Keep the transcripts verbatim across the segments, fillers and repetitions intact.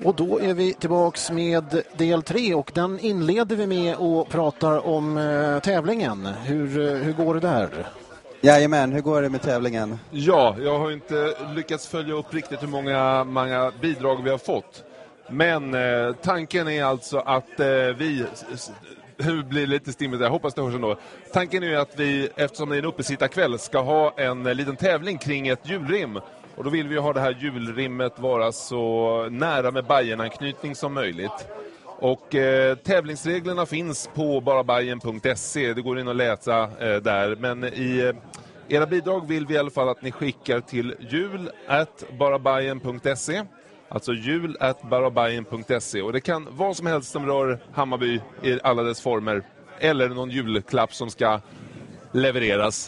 Och då är vi tillbaks med del tre och den inleder vi med och pratar om eh, tävlingen. Hur, hur går det där? Jajamän, hur går det med tävlingen? Ja, jag har inte lyckats följa upp riktigt hur många, många bidrag vi har fått. Men eh, tanken är alltså att eh, vi... Hur blir lite stimmigt där? Jag hoppas det hörs ändå. Tanken är ju att vi, eftersom det är en uppesittarkväll, ska ha en eh, liten tävling kring ett julrim. Och då vill vi ha det här julrimmet vara så nära med Bayern-anknytning som möjligt. Och eh, tävlingsreglerna finns på barabajen punkt se. Det går in att läsa eh, där. Men i eh, era bidrag vill vi i alla fall att ni skickar till jul at barabajen punkt se. Alltså jul at barabajen punkt se. Och det kan vad som helst som rör Hammarby i alla dess former. Eller någon julklapp som ska levereras.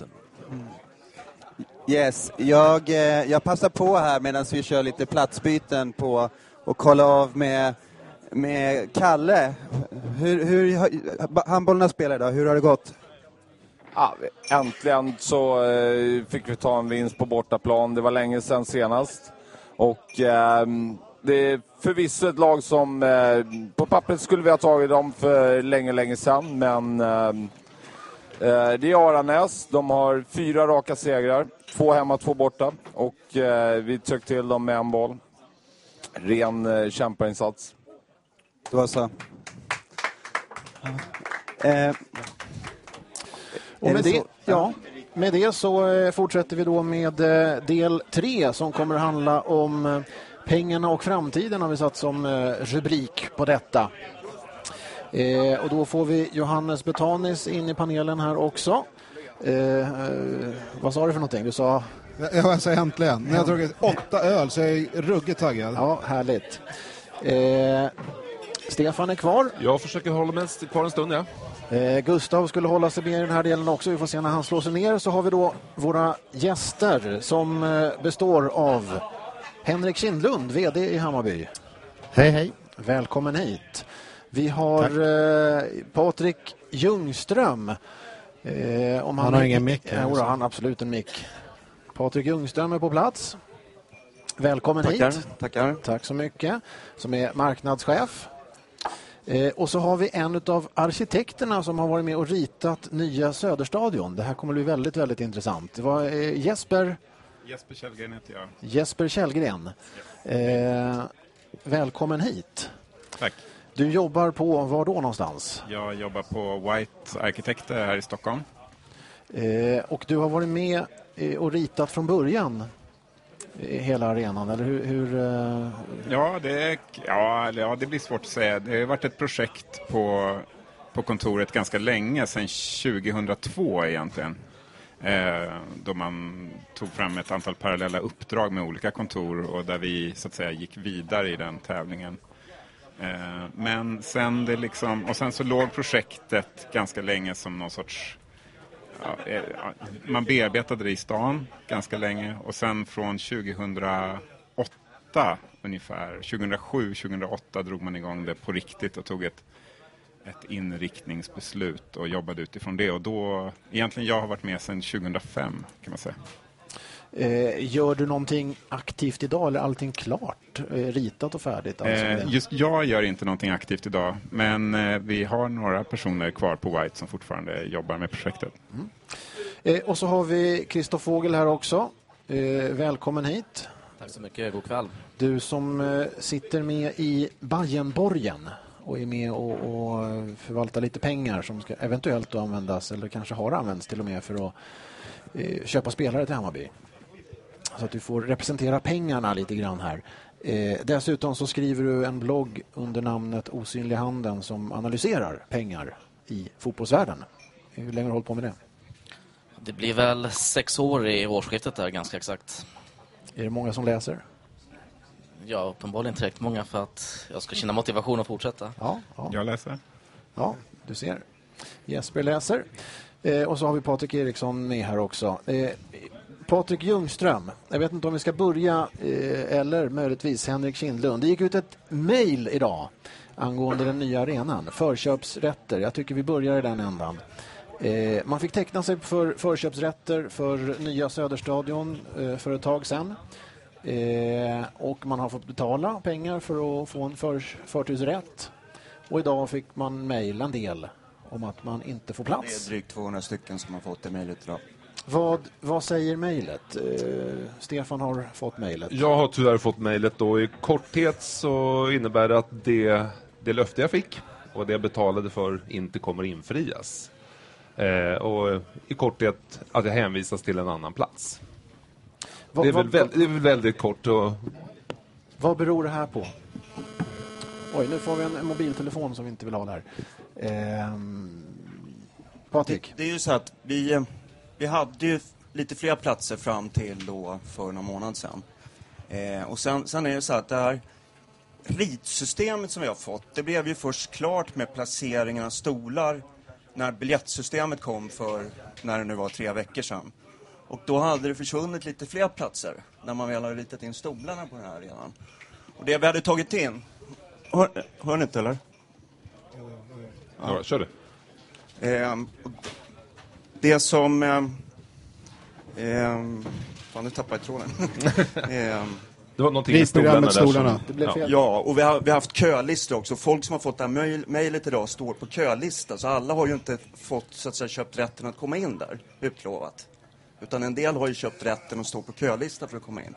Yes, jag, jag passar på här medan vi kör lite platsbyten på och kolla av med, med Kalle. Hur, hur handbollarna spelar idag, hur har det gått? Ja, äntligen så eh, fick vi ta en vinst på bortaplan. Det var länge sedan senast. Och eh, det är förvisso ett lag som eh, på pappret skulle vi ha tagit dem för länge, länge sedan. Men eh, det är Aranäs. De har fyra raka segrar. Två hemma, två borta. Och eh, vi tryck till dem med en boll. Ren eh, kämparinsats. Det var så. Eh, och med det, ja, med det så eh, fortsätter vi då med eh, del tre som kommer handla om eh, pengarna och framtiden har vi satt som eh, rubrik på detta. Eh, och då får vi Johannes Betanis in i panelen här också. Eh, eh, vad sa du för någonting? Du sa... Jag sa äntligen. När jag har druckit åtta öl så är jag ruggigt taggad. Ja, härligt. Eh, Stefan är kvar. Jag försöker hålla mig kvar en stund, ja. Eh, Gustav skulle hålla sig med i den här delen också. Vi får se när han slår sig ner. Så har vi då våra gäster som eh, består av Henrik Kindlund, vd i Hammarby. Hej, hej. Välkommen hit. Vi har eh, Patrik Ljungström. Eh, om han, han har ingen mick. Ja, han har absolut en mick. Patrik Ljungström är på plats. Välkommen tackar, hit. Tackar. Tack så mycket. Som är marknadschef. Eh, och så har vi en av arkitekterna som har varit med och ritat nya Söderstadion. Det här kommer bli väldigt, väldigt intressant. Det var eh, Jesper... Jesper Källgren heter jag. Jesper Källgren. Eh, välkommen hit. Tack. Du jobbar på var då någonstans? Jag jobbar på White Arkitekter här i Stockholm. Eh, och du har varit med eh, och ritat från början i hela arenan, eller hur? hur eh... ja, det, ja, ja, det blir svårt att säga. Det har varit ett projekt på, på kontoret ganska länge, sedan tjugohundratvå egentligen. Eh, då man tog fram ett antal parallella uppdrag med olika kontor och där vi så att säga gick vidare i den tävlingen. Eh, men sen det liksom, och sen så låg projektet ganska länge som någon sorts, ja, eh, man bearbetade det i stan ganska länge och sen från tjugohundraåtta ungefär, tjugohundrasju tjugohundraåtta drog man igång det på riktigt och tog ett ett inriktningsbeslut och jobbade utifrån det. Och då, egentligen jag har varit med sedan tjugohundrafem kan man säga. Eh, gör du någonting aktivt idag eller är allting klart? Eh, ritat och färdigt? Alltså eh, just jag gör inte någonting aktivt idag. Men eh, vi har några personer kvar på White som fortfarande jobbar med projektet. Mm. Eh, och så har vi Christoph Fågel här också. Eh, välkommen hit. Tack så mycket, god kväll. Du som eh, sitter med i Bajenborgen och är med och, och förvaltar lite pengar som ska eventuellt då användas eller kanske har använts till och med för att eh, köpa spelare till Hammarby. Så att du får representera pengarna lite grann här. Eh, dessutom så skriver du en blogg under namnet Osynliga handen som analyserar pengar i fotbollsvärlden. Hur länge har du hållit på med det? Det blir väl sex år i årsskiftet där, ganska exakt. Är det många som läser? Ja, uppenbarligen tillräckligt många för att jag ska känna motivation att fortsätta. Ja, ja. Jag läser. Ja, du ser. Jesper läser. Eh, och så har vi Patrik Eriksson med här också. Eh, Patrik Ljungström. Jag vet inte om vi ska börja eh, eller möjligtvis Henrik Kindlund. Det gick ut ett mejl idag angående den nya arenan. Förköpsrätter. Jag tycker vi börjar i den ändan. Eh, man fick teckna sig för förköpsrätter för nya Söderstadion eh, för ett tag sedan. Eh, och man har fått betala pengar för att få en för, förtursrätt. Och idag fick man mejla en del om att man inte får plats. Det är drygt tvåhundra stycken som har fått det mejlet idag. Vad, vad säger mejlet? Eh, Stefan har fått mejlet. Jag har tyvärr fått mejlet och i korthet så innebär det att det, det löfte jag fick och det jag betalade för inte kommer infrias. Eh, och i korthet att jag hänvisas till en annan plats. Va, det, är va, väl väldigt, det är väl väldigt kort. Och... Vad beror det här på? Oj, nu får vi en, en mobiltelefon som vi inte vill ha där. Eh, Patrik? Det, det är ju så att vi, vi hade ju lite fler platser fram till då för några månader sedan. Eh, och sen, sen är det så att det här ritsystemet som vi har fått, det blev ju först klart med placeringen av stolar när biljettsystemet kom för, när det nu var tre veckor sedan. Och då hade det försvunnit lite fler platser när man väl hade ritat in stolarna på den här arenan. Och det vi hade tagit in, hör, hör ni inte eller? Ja, ja kör det. Eh, det som... Eh, eh, fan, nu tappade jag tråden. eh, Det var någonting med stolarna. stolarna. Det blev fel. Ja, och vi har, vi har haft kölistor också. Folk som har fått det här mejl, mejlet idag står på kölista. Så alla har ju inte fått så att säga, köpt rätten att komma in där, utlovat. Utan en del har ju köpt rätten att stå på kölista för att komma in.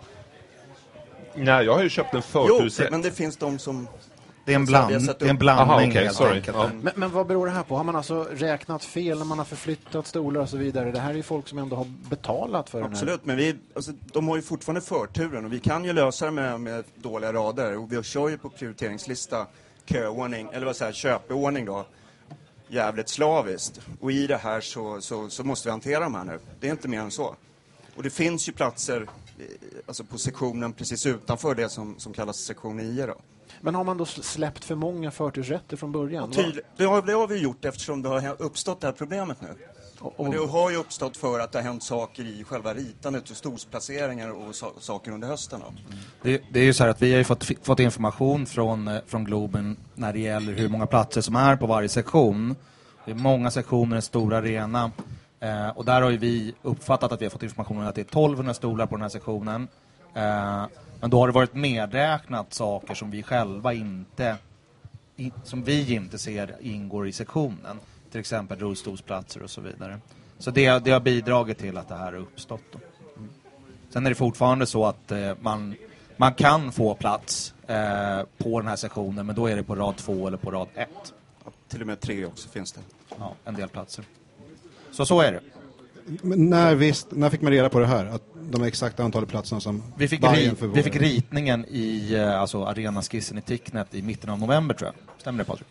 Nej, jag har ju köpt en Jo, förtursrätt. men det finns de som... Det är en, bland, det är en blandning. Aha, okay, helt sorry. enkelt. Ja. Men, men vad beror det här på? Har man alltså räknat fel när man har förflyttat stolar och så vidare? Det här är ju folk som ändå har betalat för Absolut, den här. men vi, alltså, de har ju fortfarande förturen och vi kan ju lösa det med, med dåliga rader. Och vi kör ju på prioriteringslista köordning, eller vad säger köpeordning då, jävligt slaviskt. Och i det här så, så, så måste vi hantera de här nu. Det är inte mer än så. Och det finns ju platser alltså på sektionen precis utanför det som, som kallas sektion nio då. Men har man då släppt för många förtursrätter från början? Tydlig, det, har, det har vi gjort eftersom det har uppstått det här problemet nu. Och, och, Men det har ju uppstått för att det har hänt saker i själva ritandet och storsplaceringar och so- saker under hösten. Mm. Det, det är ju så här att vi har ju fått, fått information från, från Globen när det gäller hur många platser som är på varje sektion. Det är många sektioner, en stor arena. Eh, och där har ju vi uppfattat att vi har fått information om att det är tolvhundra stolar på den här sektionen. Eh, men då har det varit medräknat saker som vi själva inte, in, som vi inte ser ingår i sektionen. Till exempel rullstolsplatser och så vidare. Så det, det har bidragit till att det här har uppstått då. Mm. Sen är det fortfarande så att eh, man, man kan få plats eh, på den här sektionen, men då är det på rad två eller på rad ett. Ja, till och med tre också finns det. Ja, en del platser. Så så är det. Men när, visst, när fick man reda på det här? Att de exakta antalet platserna som vi fick, Bayern ri- vi fick ritningen i eh, alltså arenaskissen i Ticknet i mitten av november tror jag. Stämmer det, Patrik?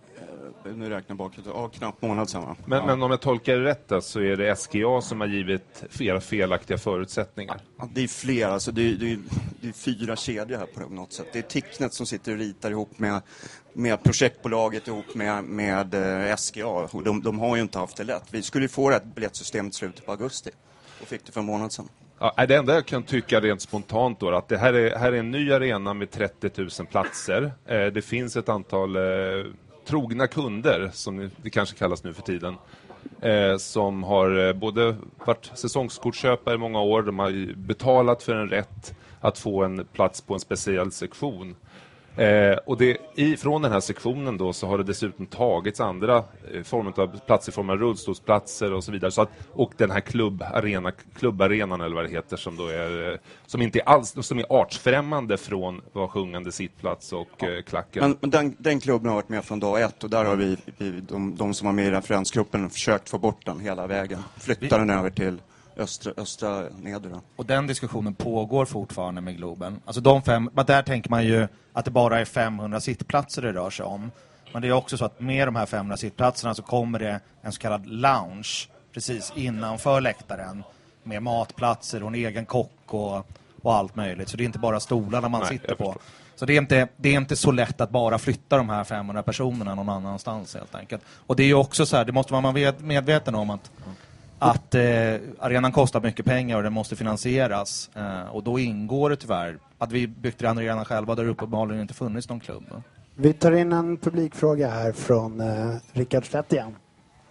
Nu räknar bakåt. Ja, knappt månad samma. Men, ja. men om jag tolkar det rätt då, så är det S G A som har givit flera felaktiga förutsättningar. Ja, det är fler, alltså det är, det, är, det är fyra kedjor här på något sätt. Det är Ticknet som sitter och ritar ihop med, med projektbolaget ihop med, med eh, S G A. Och de, de har ju inte haft det lätt. Vi skulle ju få ett biljettsystem i slutet på augusti och fick det för en månad sedan. Ja, det enda jag kan tycka rent spontant då, att det här är, här är en ny arena med trettio tusen platser. Eh, det finns ett antal eh, trogna kunder, som det kanske kallas nu för tiden, eh, som har eh, både varit säsongskortköpare i många år, de har betalat för en rätt att få en plats på en speciell sektion. Eh, och det, i, från den här sektionen då så har det dessutom tagits andra eh, former av platser i form av rullstolsplatser och så vidare. Så att, och den här klubbarena, klubbarenan eller vad det heter som då är, eh, som inte är alls, som är artsfrämmande från vad sjungande sittplats och eh, klacken. Men, men den, den klubben har varit med från dag ett och där har vi, vi de, de som var med i referensgruppen försökt få bort den hela vägen. Flytta den över till Östra, östra nedre. Och den diskussionen pågår fortfarande med Globen. Alltså de fem, men där tänker man ju att det bara är femhundra sittplatser det rör sig om. Men det är också så att med de här femhundra sittplatserna så kommer det en så kallad lounge precis innanför läktaren med matplatser och en egen kock och, och allt möjligt. Så det är inte bara stolarna man Nej, sitter på. Så det är, inte, det är inte så lätt att bara flytta de här femhundra personerna någon annanstans helt enkelt. Och det är ju också så här, det måste man vara medveten om att att eh, arenan kostar mycket pengar och den måste finansieras. Eh, och då ingår det tyvärr att vi byggt den arenan själva där uppenbarligen inte funnits någon klubb. Vi tar in en publikfråga här från eh, Rickard Stedt igen.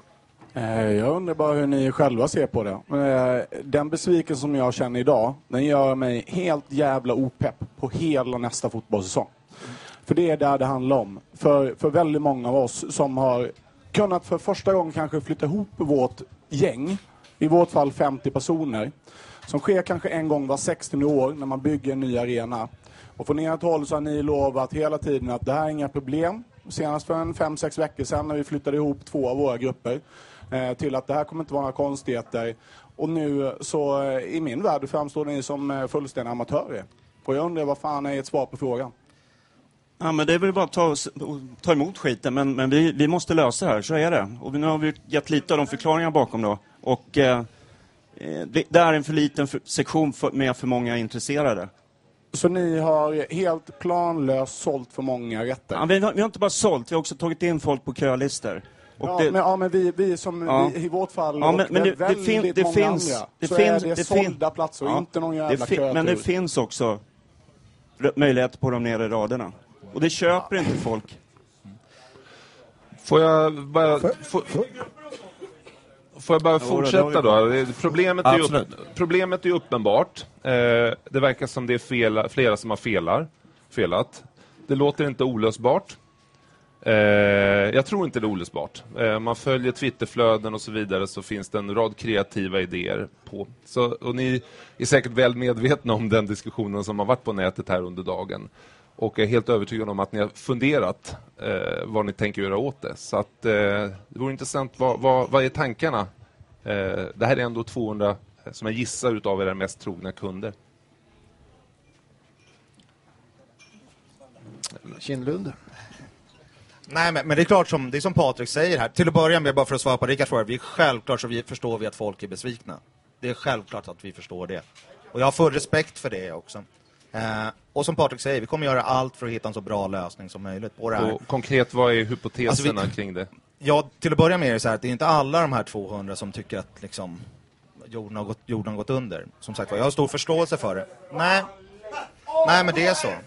Jag undrar bara hur ni själva ser på det. Den besvikelse som jag känner idag, den gör mig helt jävla opepp på hela nästa fotbollssäsong. För det är där det handlar om. För, för väldigt många av oss som har kunnat för första gången kanske flytta ihop vårt gäng, i vårt fall femtio personer, som sker kanske en gång var sextionde år när man bygger en ny arena. Och från ert håll så har ni lovat hela tiden att det här är inga problem. Senast för en fem, sex veckor sedan när vi flyttade ihop två av våra grupper eh, till att det här kommer inte vara några konstigheter. Och nu så eh, i min värld framstår ni som eh, fullständiga amatörer. Och jag undrar vad fan är ert svar på frågan? Ja, men det är väl bara att ta, ta emot skiten, men, men vi, vi måste lösa det här, så är det. Och nu har vi gett lite av de förklaringar bakom då. Och eh, det, det är en för liten för, sektion för, med för många intresserade. Så ni har helt planlöst sålt för många rätter? Ja, vi, har, vi har inte bara sålt, vi har också tagit in folk på kölister. Och ja, det, men, ja, men vi, vi som ja. vi, i vårt fall ja, men, och men det, väldigt det, fin, det många finns, andra det så finns, är det, det sålda fin, platser och ja, inte någon jävla fin, kötur. Men det finns också möjlighet på de nedre raderna. Och det köper inte folk. Får jag bara... Får, får jag bara fortsätta då? Problemet är, ju, problemet är ju uppenbart. Eh, det verkar som det är fel, flera som har felar, felat. Det låter inte olösbart. Eh, jag tror inte det är olösbart. Eh, man följer Twitterflöden och så vidare, så finns det en rad kreativa idéer på. Så, och ni är säkert väl medvetna om den diskussionen som har varit på nätet här under dagen. Och är helt övertygad om att ni har funderat eh, vad ni tänker göra åt det. Så att, eh, det vore intressant, vad, vad, vad är tankarna? Eh, det här är ändå tvåhundra som jag gissar utav era mest trogna kunder. Kindlund. Nej, men, men det är klart som, det är som Patrik säger här. Till att börja med, bara för att svara på Rickards fråga, vi är självklart så vi förstår vi att folk är besvikna. Det är självklart att vi förstår det. Och jag har full respekt för det också. Eh, och som Patrik säger, vi kommer göra allt för att hitta en så bra lösning som möjligt på det här. Och konkret, vad är hypoteserna alltså vi, kring det? Ja, till att börja med är det så här att det är inte alla de här tvåhundra som tycker att liksom, jorden, har gått, jorden har gått under. Som sagt, jag har stor förståelse för det. Nej, Nej men det är så.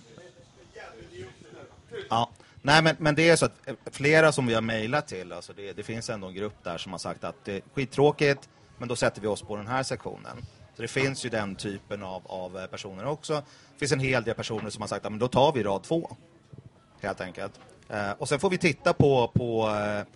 Ja. Nej, men, men det är så att flera som vi har mejlat till, alltså det, det finns ändå en grupp där som har sagt att det är skittråkigt, men då sätter vi oss på den här sektionen. Så det finns ju den typen av, av personer också. Det finns en hel del personer som har sagt att men då tar vi rad två, helt enkelt. Eh, och sen får vi titta på, på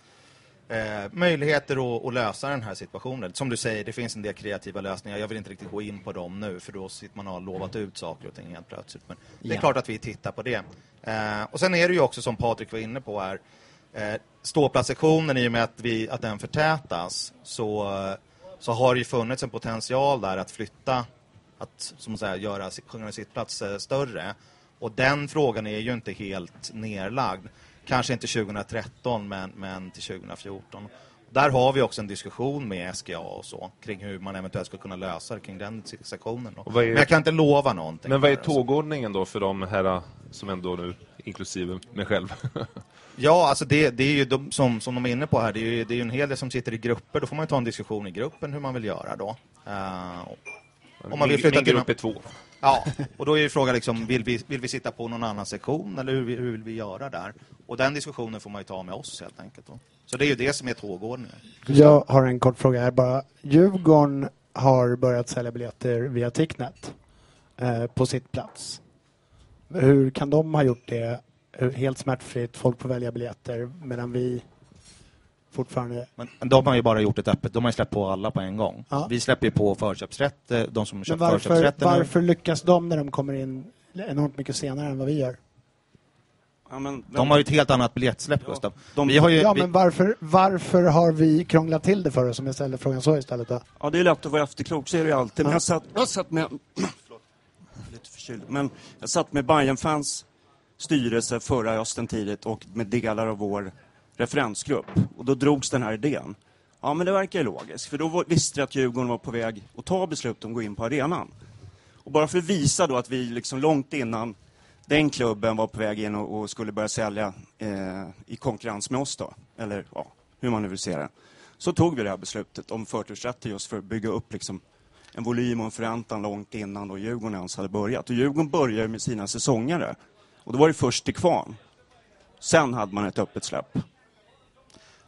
eh, möjligheter att, att lösa den här situationen. Som du säger, det finns en del kreativa lösningar. Jag vill inte riktigt gå in på dem nu, för då sitter man har lovat ut saker och ting helt plötsligt. Men det är ja. klart att vi tittar på det. Eh, och sen är det ju också, som Patrik var inne på här, eh, ståplatssektionen, i och med att, vi, att den förtätas, så, så har det ju funnits en potential där att flytta, att som säga, göra sjunga sitt plats eh, större. Och den frågan är ju inte helt nerlagd. Kanske inte tjugohundratretton, men, men till tjugohundrafjorton. Där har vi också en diskussion med S G A och så, kring hur man eventuellt ska kunna lösa det kring den sektionen. Då. Är, men jag kan inte lova någonting. Men vad är tågordningen då för de här som ändå nu, inklusive mig själv? Ja, alltså det, det är ju de, som, som de är inne på här, det är ju det är ju en hel del som sitter i grupper. Då får man ju ta en diskussion i gruppen hur man vill göra då. Uh, om man vill flytta min, min grupp är två. Ja, och då är ju frågan liksom, vill vi, vill vi sitta på någon annan sektion eller hur, hur vill vi göra där? Och den diskussionen får man ju ta med oss helt enkelt då. Så det är ju det som är tågordningen. Jag har en kort fråga här bara. Djurgården har börjat sälja biljetter via Ticknet eh, på sitt plats. Hur kan de ha gjort det helt smärtfritt? Folk får välja biljetter medan vi fortfarande... Men de har ju bara gjort ett öppet. De har ju släppt på alla på en gång. Ja. Vi släpper ju på förköpsrätt, de som köpt varför, förköpsrätten. Varför lyckas de när de kommer in enormt mycket senare än vad vi gör? Ja, men, men, de har ju ett helt annat biljettsläpp, ja, Gustav. De, vi har ju, ja, vi... men varför, varför har vi krånglat till det för oss, som jag ställde frågan så istället då? Ja, det är lätt att vara efterklok, så är det ju alltid. Men jag satt, jag satt med... Förlåt, lite förkyld. Men jag satt med Bayern-fans styrelse förra hösten tidigt och med delar av vår referensgrupp. Och då drogs den här idén. Ja, men det verkar ju logiskt. För då visste jag att Djurgården var på väg att ta beslut om att gå in på arenan. Och bara för att visa då att vi liksom långt innan den klubben var på väg in och, och skulle börja sälja eh, i konkurrens med oss då. Eller ja, hur man nu vill se det. Så tog vi det här beslutet om förtursrätt just för att bygga upp liksom en volym och en förväntan långt innan då Djurgården ens hade börjat. Och Djurgården började med sina säsongare. Och då var det först till kvarn. Sen hade man ett öppet släpp.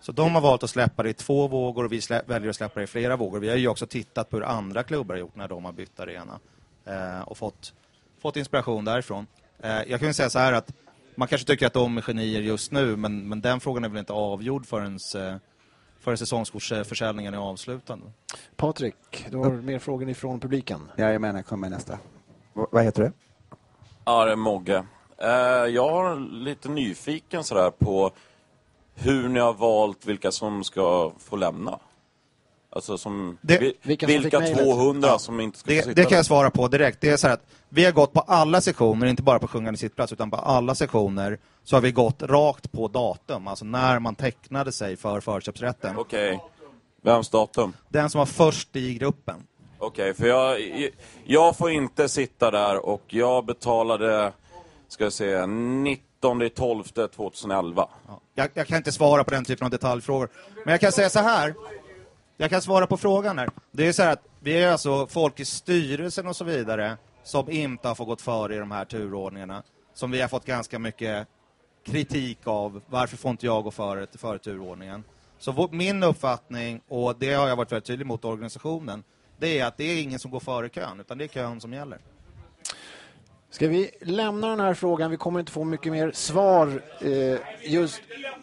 Så de har valt att släppa det i två vågor och vi slä- väljer att släppa det i flera vågor. Vi har ju också tittat på hur andra klubbar har gjort när de har bytt arena. Eh, och fått, fått inspiration därifrån. Eh, jag kan ju säga så här att man kanske tycker att de är genier just nu, men, men den frågan är väl inte avgjord förrän, förrän säsongskortsförsäljningen är avslutad. Patrik, du har mer frågor ifrån publiken. Ja, jag menar, kom med nästa. V- vad heter du? Ja, det är Mogge. Eh, jag har lite nyfiken sådär på hur ni har valt vilka som ska få lämna. Alltså som, det, vi, vilka, vilka som tvåhundra ja. som inte ska det, få sitta det kan jag där. svara på direkt. Det är så här att vi har gått på alla sektioner, inte bara på sjungande sittplats utan på alla sektioner, så har vi gått rakt på datum, alltså när man tecknade sig för förköpsrätten. Okej. Okay. Vems datum? Den som var först i gruppen. Okej, okay, för jag, jag får inte sitta där och jag betalade, ska jag säga, nittonde tolfte tjugoelva. Ja. Jag, jag kan inte svara på den typen av detaljfrågor. Men jag kan säga så här. Jag kan svara på frågan här. Det är så här att vi är alltså folk i styrelsen och så vidare som inte har fått gått före i de här turordningarna. Som vi har fått ganska mycket kritik av. Varför får inte jag gå före, före turordningen? Så vår, min uppfattning, och det har jag varit väldigt tydlig mot organisationen, det är att det är ingen som går före kön, utan det är kön som gäller. Ska vi lämna den här frågan? Vi kommer inte få mycket mer svar. Eh, just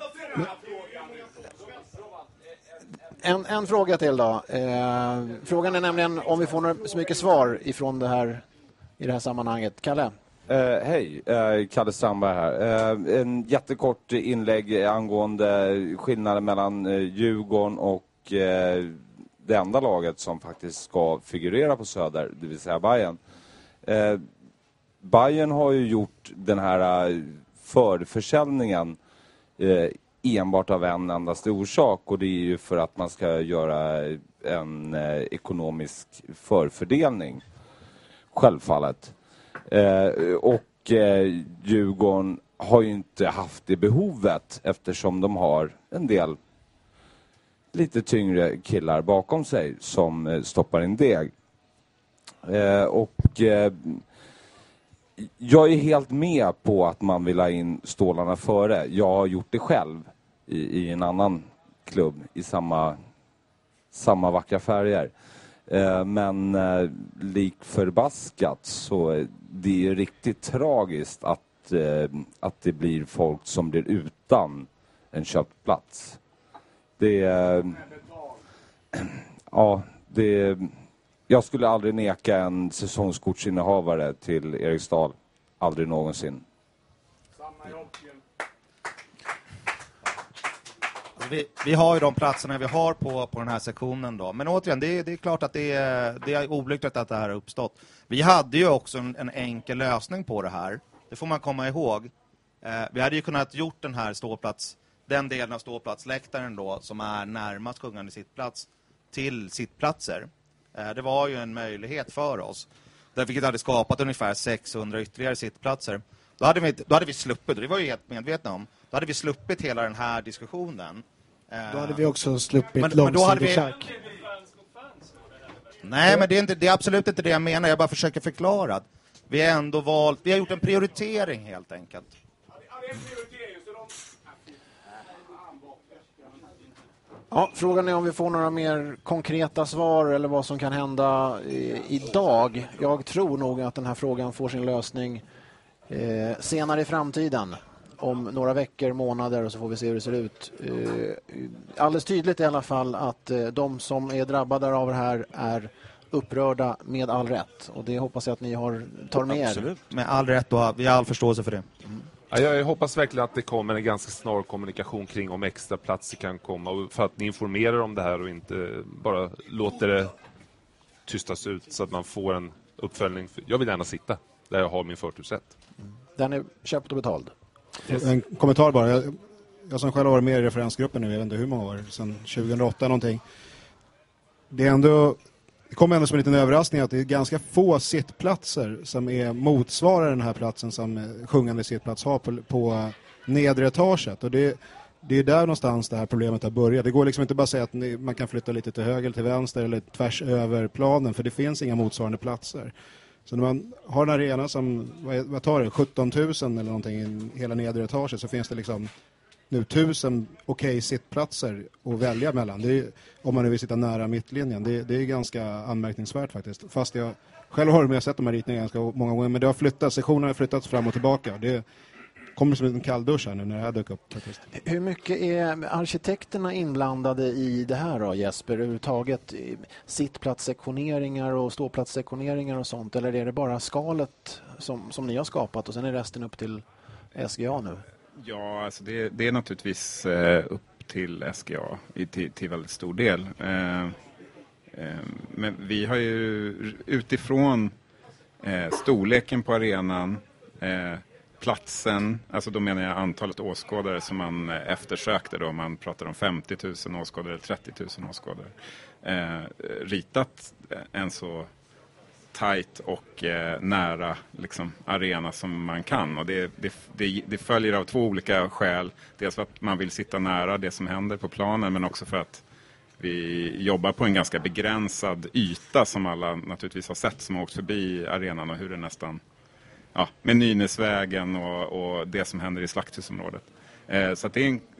en, en fråga till då. Eh, frågan är nämligen om vi får några, så mycket svar ifrån det här, i det här sammanhanget. Kalle? Uh, Hej, uh, Kalle Strandberg här. Uh, en jättekort inlägg angående skillnaden mellan uh, Djurgården och uh, det enda laget som faktiskt ska figurera på Söder, det vill säga Bayern. Uh, Bayern har ju gjort den här uh, förförsäljningen uh, enbart av en endaste orsak, och det är ju för att man ska göra en uh, ekonomisk förfördelning. Självfallet. Eh, och eh, Djurgården har ju inte haft det behovet eftersom de har en del lite tyngre killar bakom sig som eh, stoppar in deg. Eh, och eh, jag är helt med på att man vill ha in stålarna före. Jag har gjort det själv i, i en annan klubb i samma, samma vackra färger. Eh, men eh, lik förbaskat så eh, det är riktigt tragiskt att, eh, att det blir folk som blir utan en köpplats. Det eh, ja, det jag skulle aldrig neka en säsongskortsinnehavare till Eriksdal. Aldrig någonsin. Vi, vi har ju de platserna vi har på, på den här sektionen då. Men återigen, det, det är klart att det är, det är olyckligt att det här har uppstått. Vi hade ju också en, en enkel lösning på det här. Det får man komma ihåg. Eh, vi hade ju kunnat gjort den här ståplats, den delen av ståplatsläktaren då, som är närmast sjungande sittplats, till sittplatser. Eh, det var ju en möjlighet för oss. Där vilket hade skapat ungefär sexhundra ytterligare sittplatser. Då hade vi, då hade vi sluppit, och det var ju helt medvetna om. Då hade vi sluppit hela den här diskussionen. Då hade vi också sluppit men, men då hade vi... schack. Nej, men det är, inte, det är absolut inte det jag menar. Jag bara försöker förklara. Vi har ändå valt... Vi har gjort en prioritering helt enkelt. Ja, frågan är om vi får några mer konkreta svar eller vad som kan hända eh, idag. Jag tror nog att den här frågan får sin lösning eh, senare i framtiden. Om några veckor, månader, och så får vi se hur det ser ut. Eh, alldeles tydligt i alla fall att eh, de som är drabbade av det här är upprörda med all rätt. Och det hoppas jag att ni har, tar med Absolut. er. Med all rätt, och vi har all förståelse för det. Mm. Ja, jag hoppas verkligen att det kommer en ganska snar kommunikation kring om extra platser kan komma. Och för att ni informerar om det här och inte bara låter det tystas ut så att man får en uppföljning. Jag vill gärna sitta där jag har min förtursrätt. Mm. Den är köpt och betald. Yes. En kommentar bara. Jag, jag som själv har varit med i referensgruppen nu, jag vet inte hur många år, sedan tjugohundraåtta någonting. Det är ändå, det kommer ändå som en liten överraskning att det är ganska få sittplatser som är motsvarar den här platsen som sjungande sittplats har på, på nedre etaget. Och det, det är där någonstans det här problemet har börjat. Det går liksom inte bara att säga att ni, man kan flytta lite till höger eller till vänster eller tvärs över planen, för det finns inga motsvarande platser. Så när man har en arena som, vad tar det, sjutton tusen eller någonting i hela nedre etaget, så finns det liksom nu tusen okej okay sittplatser att välja mellan. Det är, om man nu vill sitta nära mittlinjen. Det, det är ganska anmärkningsvärt faktiskt. Fast jag själv har jag sett de här ritningarna ganska många gånger. Men det har flyttats, sektionerna har flyttats fram och tillbaka. Det kommer som en kalldusch här nu när det här dök upp faktiskt. Hur mycket är arkitekterna inblandade i det här då, Jesper? Överhuvudtaget sittplatssektioneringar och ståplatssektioneringar och sånt? Eller är det bara skalet som, som ni har skapat och sen är resten upp till S G A nu? Ja, alltså det, det är naturligtvis eh, upp till S G A i, till, till väldigt stor del. Eh, eh, men vi har ju utifrån eh, storleken på arenan, eh, platsen, alltså då menar jag antalet åskådare som man eh, eftersökte då, man pratar om femtio tusen åskådare eller trettio tusen åskådare, eh, ritat en så tajt och eh, nära liksom, arena som man kan. Och det, det, det, det följer av två olika skäl. Dels för att man vill sitta nära det som händer på planen, men också för att vi jobbar på en ganska begränsad yta som alla naturligtvis har sett som har åkt förbi arenan och hur det nästan, ja, med Nynäsvägen och, och det som händer i Slakthusområdet. Eh, så att det är en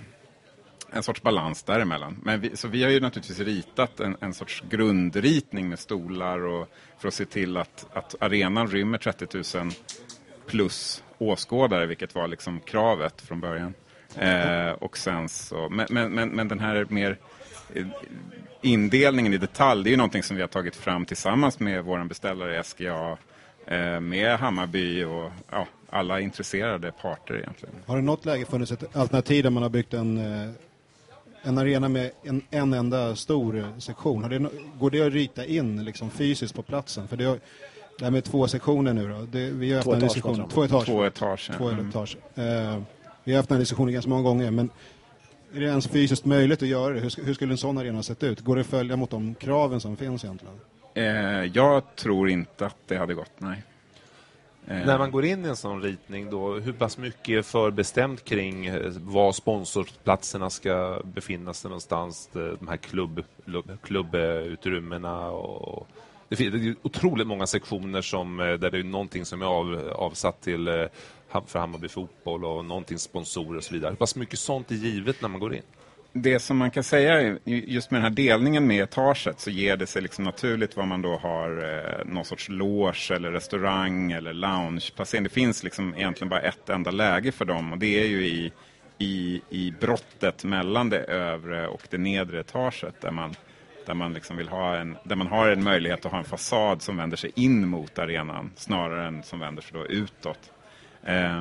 en sorts balans däremellan. Men vi, så vi har ju naturligtvis ritat en, en sorts grundritning med stolar och för att se till att, att arenan rymmer trettio tusen plus åskådare, vilket var liksom kravet från början. Eh, och sen så, men, men, men, men den här mer indelningen i detalj, det är ju någonting som vi har tagit fram tillsammans med vår beställare S G A, eh, med Hammarby och ja, alla intresserade parter egentligen. Har det något läge funnits ett alternativ där man har byggt en en arena med en, en enda stor sektion? Har det, går det att rita in liksom fysiskt på platsen? För det, har, det här med två sektioner nu då. Det, vi har haft två en etage, diskussion. Två etage. Två etage. Två Mm. etage. Eh, vi har haft en diskussion ganska många gånger. Men är det ens fysiskt möjligt att göra det? Hur, hur skulle en sån arena sett ut? Går det att följa mot de kraven som finns egentligen? Eh, jag tror inte att det hade gått, nej. När man går in i en sån ritning då, hur pass mycket är förbestämt kring var sponsorplatserna ska befinna sig någonstans, de här klubb, klubbutrymmena och det finns otroligt många sektioner som, där det är någonting som är av, avsatt till för Hammarby fotboll och någonting sponsorer och så vidare. Hur pass mycket sånt är givet när man går in? Det som man kan säga just med den här delningen med etaget så ger det sig liksom naturligt vad man då har eh, någon sorts loge eller restaurang eller loungeplacering. Det finns liksom egentligen bara ett enda läge för dem och det är ju i, i, i brottet mellan det övre och det nedre etaget där man, där man liksom vill ha en, där man har en möjlighet att ha en fasad som vänder sig in mot arenan snarare än som vänder sig då utåt. Eh,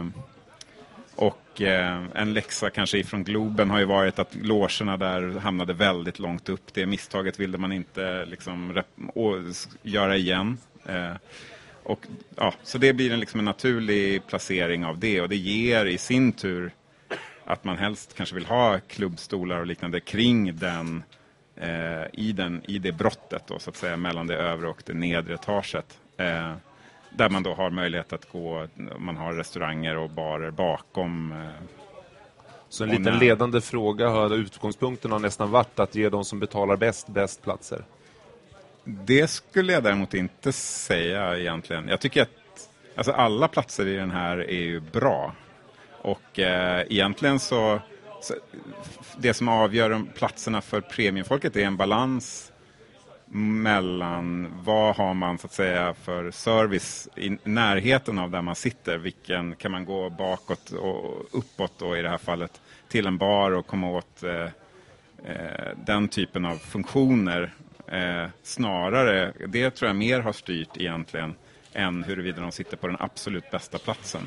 Och eh, en läxa kanske ifrån Globen har ju varit att logerna där hamnade väldigt långt upp. Det misstaget ville man inte liksom rep- å- göra igen. Eh, och, ja, så det blir en, liksom en naturlig placering av det. Och det ger i sin tur att man helst kanske vill ha klubbstolar och liknande kring den, eh, i, den i det brottet då, så att säga, mellan det övre och det nedre etaget. Eh, Där man då har möjlighet att gå, man har restauranger och barer bakom. Så en liten ledande fråga har utgångspunkten har nästan varit att ge de som betalar bäst, bäst platser. Det skulle jag däremot inte säga egentligen. Jag tycker att alltså alla platser i den här är ju bra. Och eh, egentligen så, så, det som avgör platserna för premiumfolket är en balans mellan vad har man så att säga för service i närheten av där man sitter, vilken kan man gå bakåt och uppåt då i det här fallet till en bar och komma åt eh, eh, den typen av funktioner eh, snarare, det tror jag mer har styrt egentligen än huruvida de sitter på den absolut bästa platsen.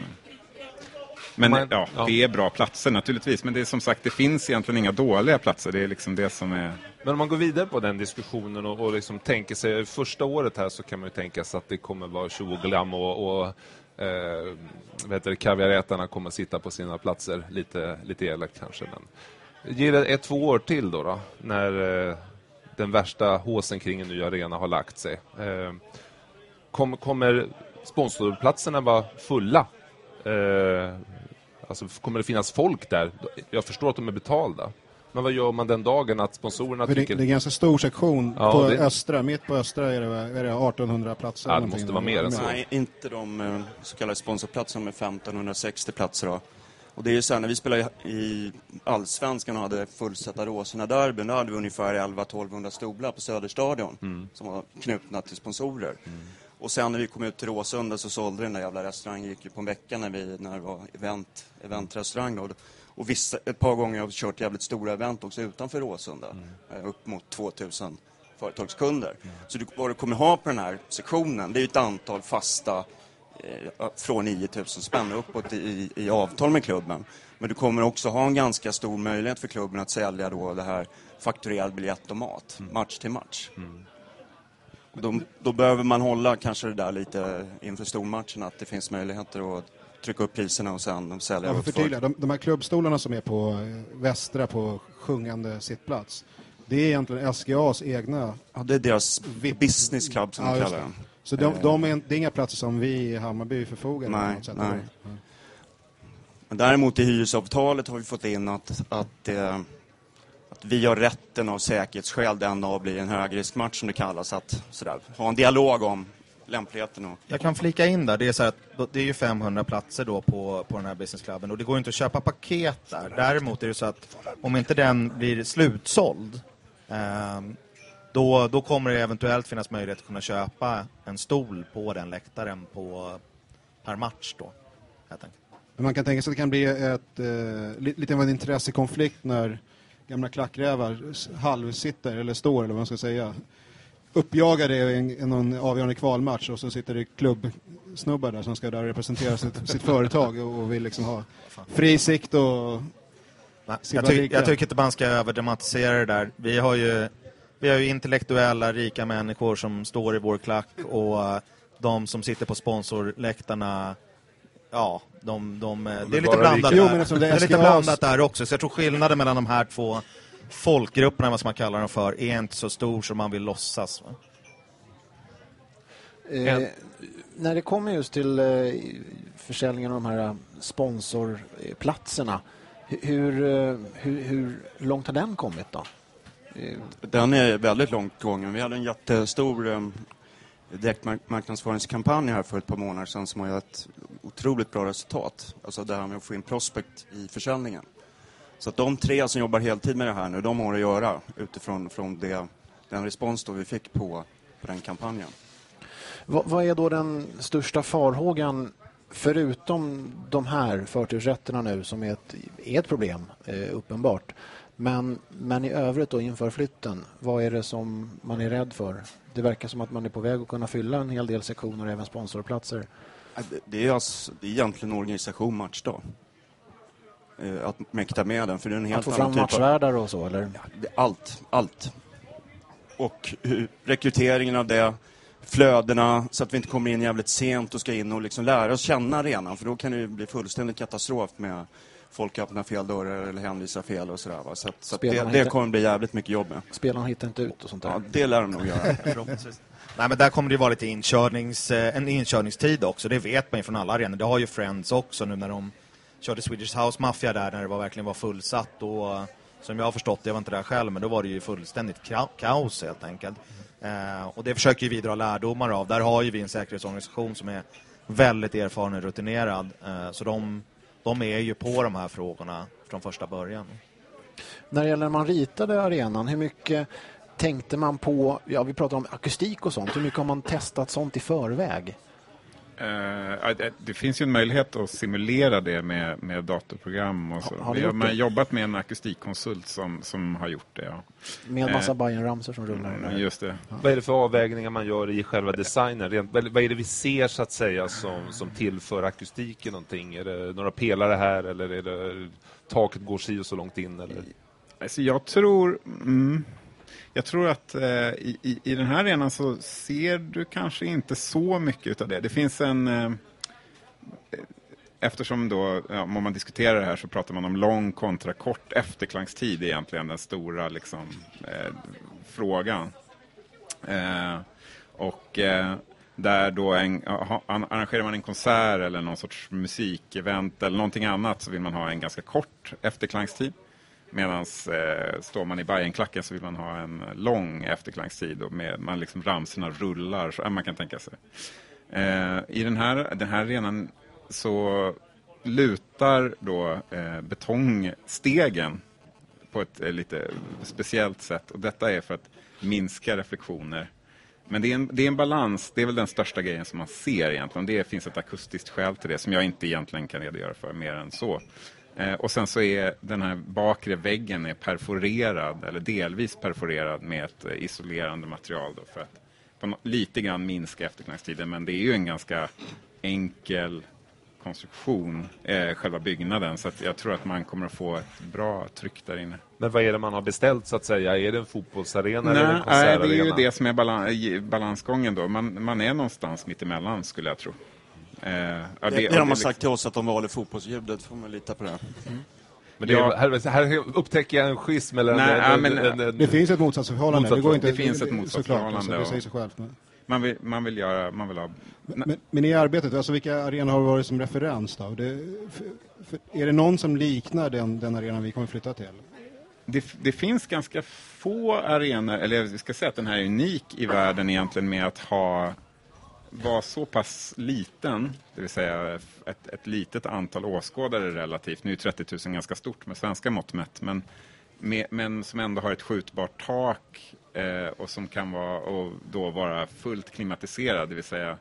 Men man, ja, ja, det är bra platser naturligtvis. Men det är som sagt, det finns egentligen inga dåliga platser. Det är liksom det som är... Men om man går vidare på den diskussionen och, och liksom tänker sig första året här, så kan man ju tänka sig att det kommer vara tjoglam och, och eh, vet du, kaviarätarna kommer sitta på sina platser lite, lite elakt kanske. Men ger det ett, två år till då, då när eh, den värsta håsen kring en ny arena har lagt sig. Eh, kom, kommer sponsorplatserna vara fulla? Eh, alltså kommer det finnas folk där? Jag förstår att de är betalda. Men vad gör man den dagen att sponsorerna det, tycker... Det är en ganska stor sektion ja, på det... Östra. Mitt på Östra är det, är det artonhundra platser. Ja, det måste vara mer än så. Nej, inte de så kallade sponsorplatserna med femtonhundrasextio platser då. Och det är ju så här, när vi spelade i Allsvenskan och hade fullsatta Råsunda-derbyn, då hade vi ungefär elva till tolvhundra stolar på Söderstadion mm. som var knutna till sponsorer. Mm. Och sen när vi kom ut till Råsunda så sålde den där jävla restaurangen, gick ju på en vecka när, vi, när det var event, eventrestaurang då. Och vissa, ett par gånger har vi kört jävligt stora event också utanför Råsunda, mm. upp mot tvåtusen företagskunder. Mm. Så du, vad du kommer ha på den här sektionen, det är ett antal fasta eh, från nio tusen spänn uppåt i, i avtal med klubben. Men du kommer också ha en ganska stor möjlighet för klubben att sälja då det här fakturerad biljett och mat, mm. match till match. Mm. Då, då behöver man hålla kanske det där lite inför stormatchen, att det finns möjligheter att trycka upp priserna och sen sälja. Ja, för för de, de här klubbstolarna som är på Västra på sjungande sittplats, det är egentligen S G A:s egna... Ja, det är deras business club som ja, de kallar den. Så de, de är, det är inga platser som vi i Hammarby förfogar över? Nej, nej. nej. Men däremot i hyresavtalet har vi fått in att, att, eh, att vi har rätten av säkerhetsskäl den dag blir en högriskmatch som det kallas, att sådär, ha en dialog om lämpligheten. Och... Jag kan flika in där, det är, så att, det är ju femhundra platser då på, på den här businessklubben och det går inte att köpa paket där. Däremot är det så att om inte den blir slutsåld eh, då, då kommer det eventuellt finnas möjlighet att kunna köpa en stol på den läktaren på, per match då, helt enkelt. Men man kan tänka sig att det kan bli ett, eh, lite av en intressekonflikt när gamla klackrävar halvsitter eller står eller vad man ska säga uppjagade i en, en, en avgörande kvalmatch och så sitter det klubbsnubbar där som ska där representera sitt, sitt företag och vill liksom ha fri sikt och jag, ty- jag tycker inte man ska överdramatisera det där. Vi har ju vi har ju intellektuella, rika människor som står i vår klack och de som sitter på sponsorläktarna, ja, de, de, de det är lite blandat jo, där. Men det är lite blandat där också, så jag tror skillnaden mellan de här två folkgrupperna, vad man kallar dem för, är inte så stor som man vill låtsas. Va? Eh, när det kommer just till eh, försäljningen av de här sponsorplatserna, hur, eh, hur, hur långt har den kommit då? Eh. Den är väldigt långt gången. Vi hade en jättestor eh, direktmarknadsföringskampanj här för ett par månader sedan som har gett ett otroligt bra resultat. Alltså det här med att få in prospect i försäljningen. Så att de tre som jobbar heltid med det här nu, de har att göra utifrån från det, den respons då vi fick på, på den kampanjen. Vad, vad är då den största farhågan förutom de här förtursrätterna nu som är ett, är ett problem, eh, uppenbart. Men, men i övrigt då inför flytten, vad är det som man är rädd för? Det verkar som att man är på väg att kunna fylla en hel del sektioner och även sponsorplatser. Det, det, är, alltså, det är egentligen organisation match då. Att mäkta med den, för det är en helt att få fram matchvärdar och så, eller? Allt, allt. Och hur, rekryteringen av det, flödena, så att vi inte kommer in jävligt sent och ska in och liksom lära oss känna arenan, för då kan det ju bli fullständigt katastrof med folk öppnar fel dörrar eller hänvisar fel och sådär. Va? Så, att, så att det, det kommer bli jävligt mycket jobb med. Spelarna hittar inte ut och sånt där? Ja, det lär de nog göra. Nej, men där kommer det ju vara lite inkörnings, en inkörningstid också, det vet man ju från alla arenor. Det har ju Friends också nu när de körde Swedish House Mafia där när det var, verkligen var fullsatt och som jag har förstått, jag var inte där själv, men då var det ju fullständigt kaos helt enkelt. Mm. Eh, och det försöker ju vi dra lärdomar av. Där har ju vi en säkerhetsorganisation som är väldigt erfaren och rutinerad. Eh, så de, de är ju på de här frågorna från första början. När det gäller när man ritade arenan, hur mycket tänkte man på, ja vi pratar om akustik och sånt, hur mycket har man testat sånt i förväg? Uh, det, det finns ju en möjlighet att simulera det med, med datorprogram och så. Har Vi har man jobbat med en akustikkonsult som, som har gjort det. Ja. Med massa uh, Bayern-ramsor som rullar. Mm, just det. Ja. Vad är det för avvägningar man gör i själva designen? Rent, vad är det vi ser så att säga som, som tillför akustiken någonting? Är det några pelare här eller är det taket går si och så långt in? Eller? Alltså jag tror... Mm, Jag tror att eh, i, i, i den här arenan så ser du kanske inte så mycket av det. Det finns en... Eh, eftersom då, ja, om man diskuterar det här så pratar man om lång kontra kort efterklangstid egentligen, den stora liksom, eh, frågan. Eh, och eh, där då en, ha, arrangerar man en konsert eller någon sorts musikevent eller någonting annat så vill man ha en ganska kort efterklangstid. Medan eh, står man i Bayern-klacken så vill man ha en lång efterklangstid och med, man liksom ramserna rullar så äh, man kan tänka sig. Eh, I den här, den här arenan så lutar då eh, betongstegen på ett eh, lite speciellt sätt. Och detta är för att minska reflektioner. Men det är, en, det är en balans, det är väl den största grejen som man ser egentligen. Det finns ett akustiskt skäl till det som jag inte egentligen kan redogöra för mer än så. Eh, och sen så är den här bakre väggen är perforerad, eller delvis perforerad med ett eh, isolerande material då, för att på no- lite grann minska efterklangstiden. Men det är ju en ganska enkel konstruktion, eh, själva byggnaden, så att jag tror att man kommer att få ett bra tryck där inne. Men vad är det man har beställt så att säga? Är det en fotbollsarena Nej, eller en konsertarena? Nej, det är ju det som är balan- balansgången då. Man, man är någonstans mitt emellan, skulle jag tro. Eh, ja, det, det, det de har liksom... sagt till oss att de valde fotbollsljudet, får man lita på det. Mm. Men det är, här, här upptäcker jag en schism eller Nej, en, en, men, en, en, det finns ett motsatsförhållande. Motsats, det, går inte, det finns det, ett motsatsförhållande. Såklart, alltså, det säger sig självt. Men... Man vill, man vill göra, man vill ha... Men, men i arbetet, alltså vilka arenor har varit som referens då? Det, för, för, är det någon som liknar den, den arenan vi kommer flytta till? Det, det finns ganska få arenor, eller vi ska säga att den här är unik i världen egentligen med att ha vara så pass liten, det vill säga ett, ett litet antal åskådare relativt. Nu är trettio tusen ganska stort med svenska mått mätt, men, med, men som ändå har ett skjutbart tak eh, och som kan vara, och då vara fullt klimatiserad, det vill säga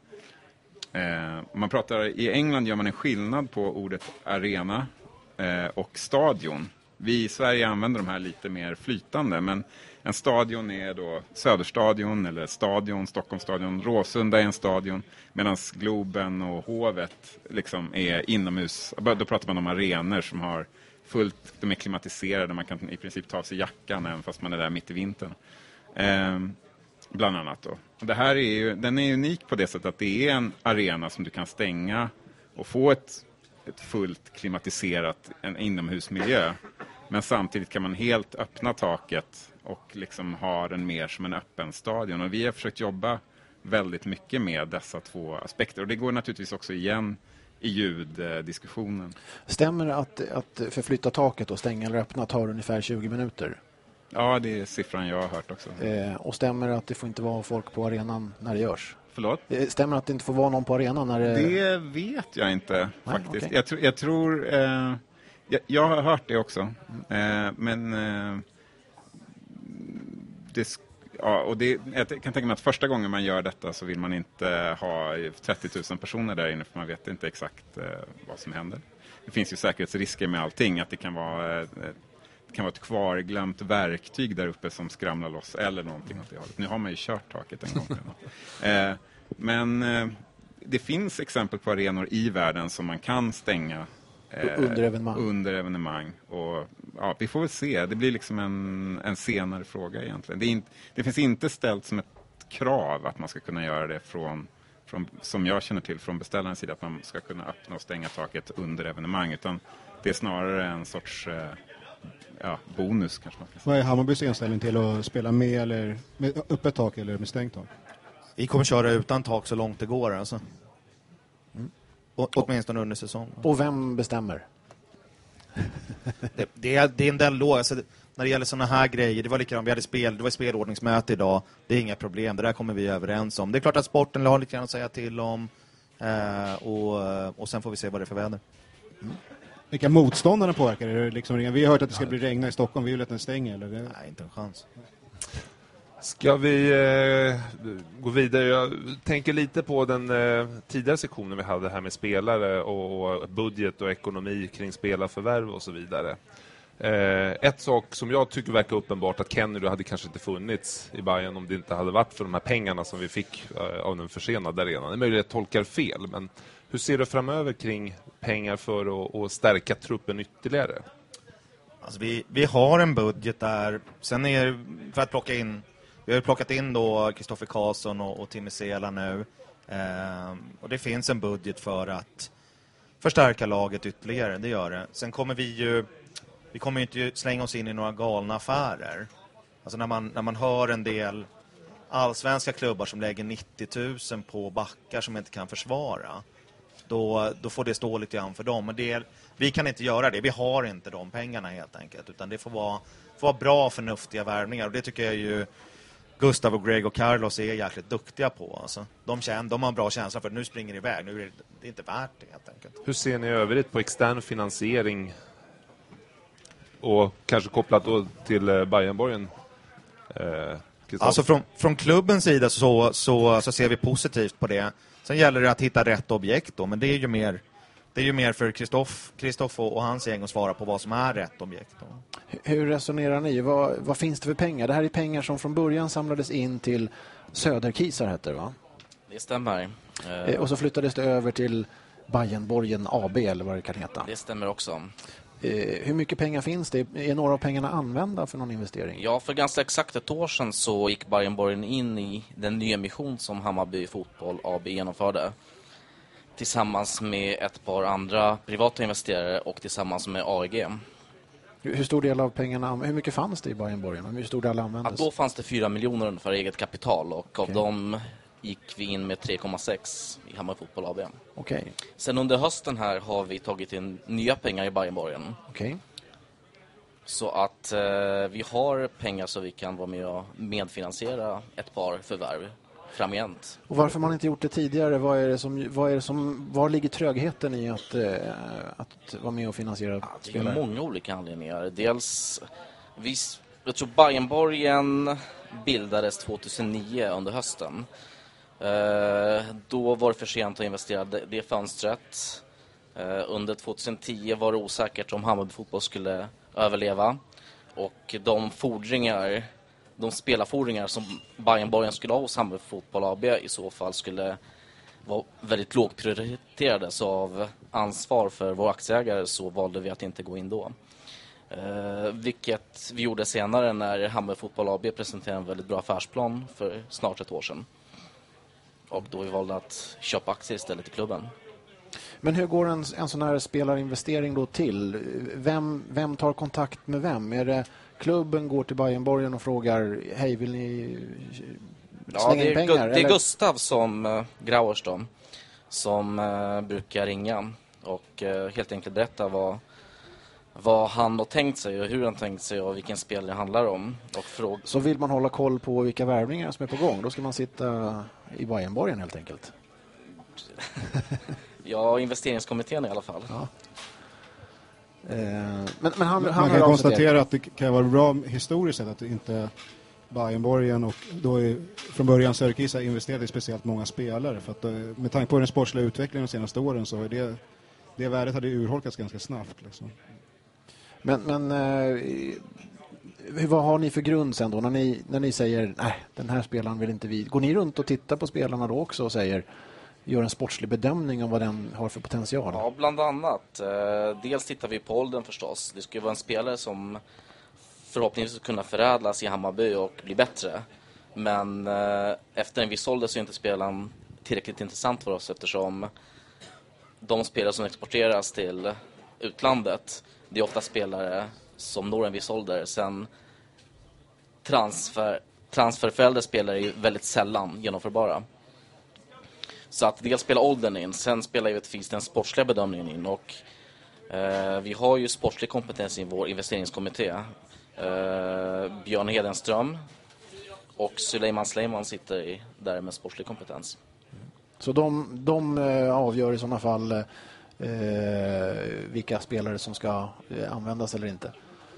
eh, man pratar, i England gör man en skillnad på ordet arena eh, och stadion. Vi i Sverige använder de här lite mer flytande, men en stadion är då Söderstadion eller Stadion, Stockholmsstadion, Råsunda är en stadion, medan Globen och Hovet liksom är inomhus. Då pratar man om arenor som har fullt, de är klimatiserade, man kan i princip ta av sig jackan även fast man är där mitt i vintern. Eh, bland annat då. Det här är ju, den är unik på det sättet att det är en arena som du kan stänga och få ett, ett fullt klimatiserat, en inomhusmiljö. Men samtidigt kan man helt öppna taket och liksom ha den mer som en öppen stadion. Och vi har försökt jobba väldigt mycket med dessa två aspekter. Och det går naturligtvis också igen i ljuddiskussionen. Stämmer det att, att förflytta taket och stänga eller öppna tar ungefär tjugo minuter? Ja, det är siffran jag har hört också. Eh, och stämmer det att det får inte vara folk på arenan när det görs? Förlåt? Eh, stämmer det att det inte får vara någon på arenan när det... Det vet jag inte faktiskt. Nej, okay. Jag, tr- jag tror... Eh, jag, jag har hört det också. Eh, men... Eh, det, ja, och det, jag kan tänka mig att första gången man gör detta så vill man inte ha trettio tusen personer där inne, för man vet inte exakt eh, vad som händer. Det finns ju säkerhetsrisker med allting, att det kan vara, eh, det kan vara ett kvarglömt verktyg där uppe som skramlar loss eller någonting åt det hållet. Nu har man ju kört taket en gång. eh, men eh, det finns exempel på arenor i världen som man kan stänga Eh, under evenemang. Under evenemang. Och, ja, vi får väl se. Det blir liksom en, en senare fråga egentligen. Det, är in, det finns inte ställt som ett krav att man ska kunna göra det från, från, som jag känner till, från beställarens sida, att man ska kunna öppna och stänga taket under evenemang. Utan det är snarare en sorts eh, ja, bonus kanske man kan säga. Vad är Hammarbys inställning till att spela med, eller, med öppet tak eller med stängt tak? Vi kommer köra utan tak så långt det går alltså. Mm. Å, åtminstone under säsongen. Och vem bestämmer? det, det, är, det är en del låg. Alltså, när det gäller såna här grejer, det var likadant, vi hade spel, det var spelordningsmöte idag. Det är inga problem, det där kommer vi överens om. Det är klart att sporten har lite grann att säga till om. Eh, och, och sen får vi se vad det är för väder. Mm. Vilka motståndarna påverkar det? Liksom, vi har hört att det ska bli regna i Stockholm. Vi vill att den stänger, eller? Nej, inte en chans. Ska vi eh, gå vidare? Jag tänker lite på den eh, tidigare sektionen vi hade här med spelare och, och budget och ekonomi kring spelarförvärv och så vidare. Eh, ett sak som jag tycker verkar uppenbart, att Kennedy hade kanske inte funnits i Bayern om det inte hade varit för de här pengarna som vi fick eh, av den försenade arenan. Det är möjligt att jag tolkar fel, men hur ser du framöver kring pengar för att, att stärka truppen ytterligare? Alltså vi, vi har en budget där. Sen är för att plocka in, vi har plockat in då Kristoffer Karlsson och, och Timmy Sela nu. Eh, och det finns en budget för att förstärka laget ytterligare, det gör det. Sen kommer vi ju, vi kommer ju inte slänga oss in i några galna affärer. Alltså när man, när man hör en del allsvenska klubbar som lägger nittio tusen på backar som inte kan försvara, då, då får det stå lite grann för dem. Men det, vi kan inte göra det, vi har inte de pengarna helt enkelt. Utan det får vara, får vara bra, förnuftiga värvningar. Och det tycker jag ju, Gustav och Greg och Carlos är jäkligt duktiga på. Alltså, de, känner, de har en bra känsla för att nu springer det iväg. Nu är det, det är inte värt det helt enkelt. Hur ser ni övrigt på extern finansiering och kanske kopplat då till eh, Bajenborgen? Eh, alltså från, från klubbens sida så, så, så ser vi positivt på det. Sen gäller det att hitta rätt objekt då, men det är ju mer, det är ju mer för Kristoff, Kristoff och, och hans gäng att svara på vad som är rätt objekt då. Hur resonerar ni? Vad, vad finns det för pengar? Det här är pengar som från början samlades in till Söderkisar heter det, va? Det stämmer. Eh, och så flyttades det över till Bajenborgen A B eller vad det kan heta. Det stämmer också. Eh, hur mycket pengar finns det? Är några av pengarna använda för någon investering? Ja, för ganska exakt ett år sedan så gick Bajenborgen in i den nya mission som Hammarby Fotboll A B genomförde. Tillsammans med ett par andra privata investerare och tillsammans med A E G. Hur stor del av pengarna, hur mycket fanns det i Bajenborgen? Hur stor del användes? Ja, då fanns det fyra miljoner ungefär eget kapital och okay. av dem gick vi in med tre komma sex i Hammarby Fotboll A B. Okay. Sen under hösten här har vi tagit in nya pengar i Bajenborgen. Okay. Så att eh, vi har pengar så vi kan vara med och medfinansiera ett par förvärv framgent. Och varför man inte gjort det tidigare? Vad är det som, vad är det som, var ligger trögheten i att, eh, att vara med och finansiera ja, det spelare? är många olika anledningar. Dels, vi, jag tror Bajenborgen bildades tjugohundranio under hösten. Eh, då var det för sent att investera det, det fönstret. Eh, under tjugohundratio var det osäkert om Hammarby Fotboll skulle överleva. Och de fordringar, de spelarfordringar som Bajenborgen skulle ha hos Hammarby Fotboll A B i så fall skulle vara väldigt lågt prioriterade. Så av ansvar för våra aktieägare så valde vi att inte gå in då. Eh, vilket vi gjorde senare när Hammarby Fotboll A B presenterade en väldigt bra affärsplan för snart ett år sedan. Och då vi valde att köpa aktier istället i klubben. Men hur går en, en sån här spelarinvestering då till? Vem, vem tar kontakt med vem? Är det klubben går till Bajenborgen och frågar hej, vill ni slänga ja, in pengar? Det är eller? Gustav som äh, Grauers då, som äh, brukar ringa och äh, helt enkelt berätta vad, vad han har tänkt sig och hur han tänkt sig och vilken spel det handlar om. Och fråga. Så vill man hålla koll på vilka värvningar som är på gång, då ska man sitta i Bajenborgen helt enkelt? Ja, investeringskommittén i alla fall. Ja. Eh, men, men han, man han kan konstatera att det kan vara bra historiskt sett att inte Bajenborgen och då är, från början Söderkisa investerade i speciellt många spelare. För att, med tanke på den sportsliga utvecklingen de senaste åren så är det, det värdet hade urholkats ganska snabbt. Liksom. Men, men eh, vad har ni för grund sen då? När ni, när ni säger nej, den här spelaren vill inte vi. Går ni runt och tittar på spelarna då också och säger gör en sportslig bedömning om vad den har för potential? Ja, bland annat. Dels tittar vi på åldern förstås. Det ska vara en spelare som förhoppningsvis ska kunna förädlas i Hammarby och bli bättre. Men efter en viss ålder så är inte spelaren tillräckligt intressant för oss eftersom de spelare som exporteras till utlandet, det är ofta spelare som når en viss ålder. Sen transfer, transfer för äldre spelare är väldigt sällan genomförbara. Så att dels spelar åldern in, sen spelar givetvis den sportsliga bedömningen in och eh, vi har ju sportslig kompetens i vår investeringskommitté. Eh, Björn Hedenström och Suleiman Sleiman sitter i, där med sportslig kompetens. Så de, de eh, avgör i sådana fall eh, vilka spelare som ska eh, användas eller inte?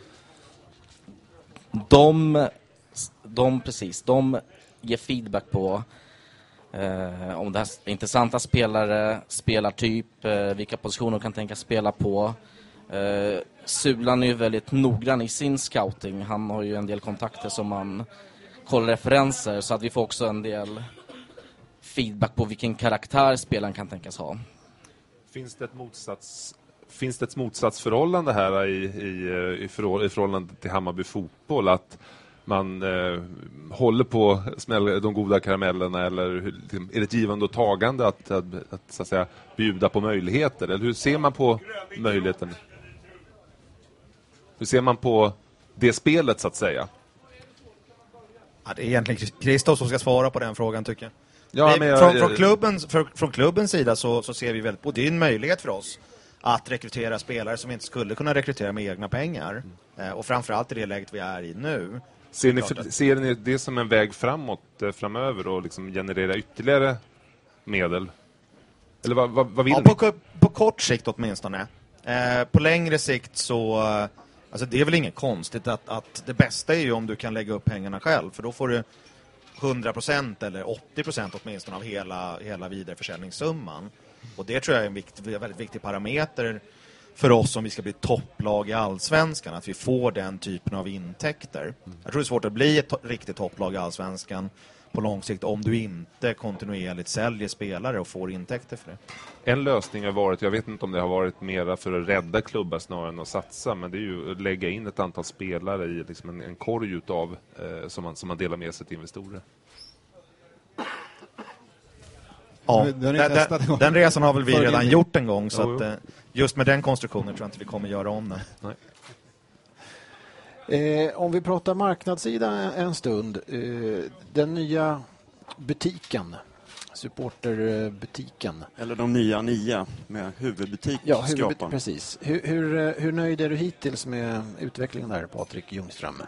De, de precis, de ger feedback på Eh, om det här är intressanta spelare, spelartyp, eh, vilka positioner kan tänka spela på. Eh, Sulan är ju väldigt noggrann i sin scouting. Han har ju en del kontakter som man kollar referenser så att vi får också en del feedback på vilken karaktär spelaren kan tänkas ha. Finns det ett motsats, finns det ett motsatsförhållande här i, i, i, förhåll, i förhållande till Hammarby Fotboll att man eh, håller på smäll, de goda karamellerna eller är det ett givande och tagande att, att, att, så att säga, bjuda på möjligheter? Eller hur ser man på möjligheten? Hur ser man på det spelet så att säga? Ja, det är egentligen Kristoff som ska svara på den frågan tycker jag. Ja, men jag, från, från, klubbens, för, från klubbens sida så, så ser vi väldigt på det är en möjlighet för oss att rekrytera spelare som inte skulle kunna rekrytera med egna pengar. Mm. Eh, och framförallt i det läget vi är i nu. Ser ni, ser ni det som en väg framåt eh, framöver och liksom generera ytterligare medel? Eller vad, vad, vad vill ja, ni? På, på kort sikt åtminstone. Eh, på längre sikt så... Eh, alltså det är väl inget konstigt att, att det bästa är ju om du kan lägga upp pengarna själv. För då får du hundra procent eller åttio procent åtminstone av hela, hela vidareförsäljningssumman. Och det tror jag är en viktig, väldigt viktig parameter för oss om vi ska bli topplag i Allsvenskan. Att vi får den typen av intäkter. Mm. Jag tror det är svårt att bli ett to- riktigt topplag i Allsvenskan på lång sikt om du inte kontinuerligt säljer spelare och får intäkter för det. En lösning har varit, jag vet inte om det har varit mera för att rädda klubbar snarare än att satsa, men det är ju att lägga in ett antal spelare i liksom en, en korg utav eh, som, man, som man delar med sig till investorer. Ja, den, den, den resan har väl vi redan gjort en gång, så jo, att, eh, just med den konstruktionen tror jag inte vi kommer göra om det. Nej. Eh, om vi pratar marknadssida en stund. Eh, den nya butiken, supporterbutiken. Eller de nya nya med huvudbutik. Ja, huvudbutik, precis. Hur, hur, hur nöjd är du hittills med utvecklingen där, Patrik Ljungström?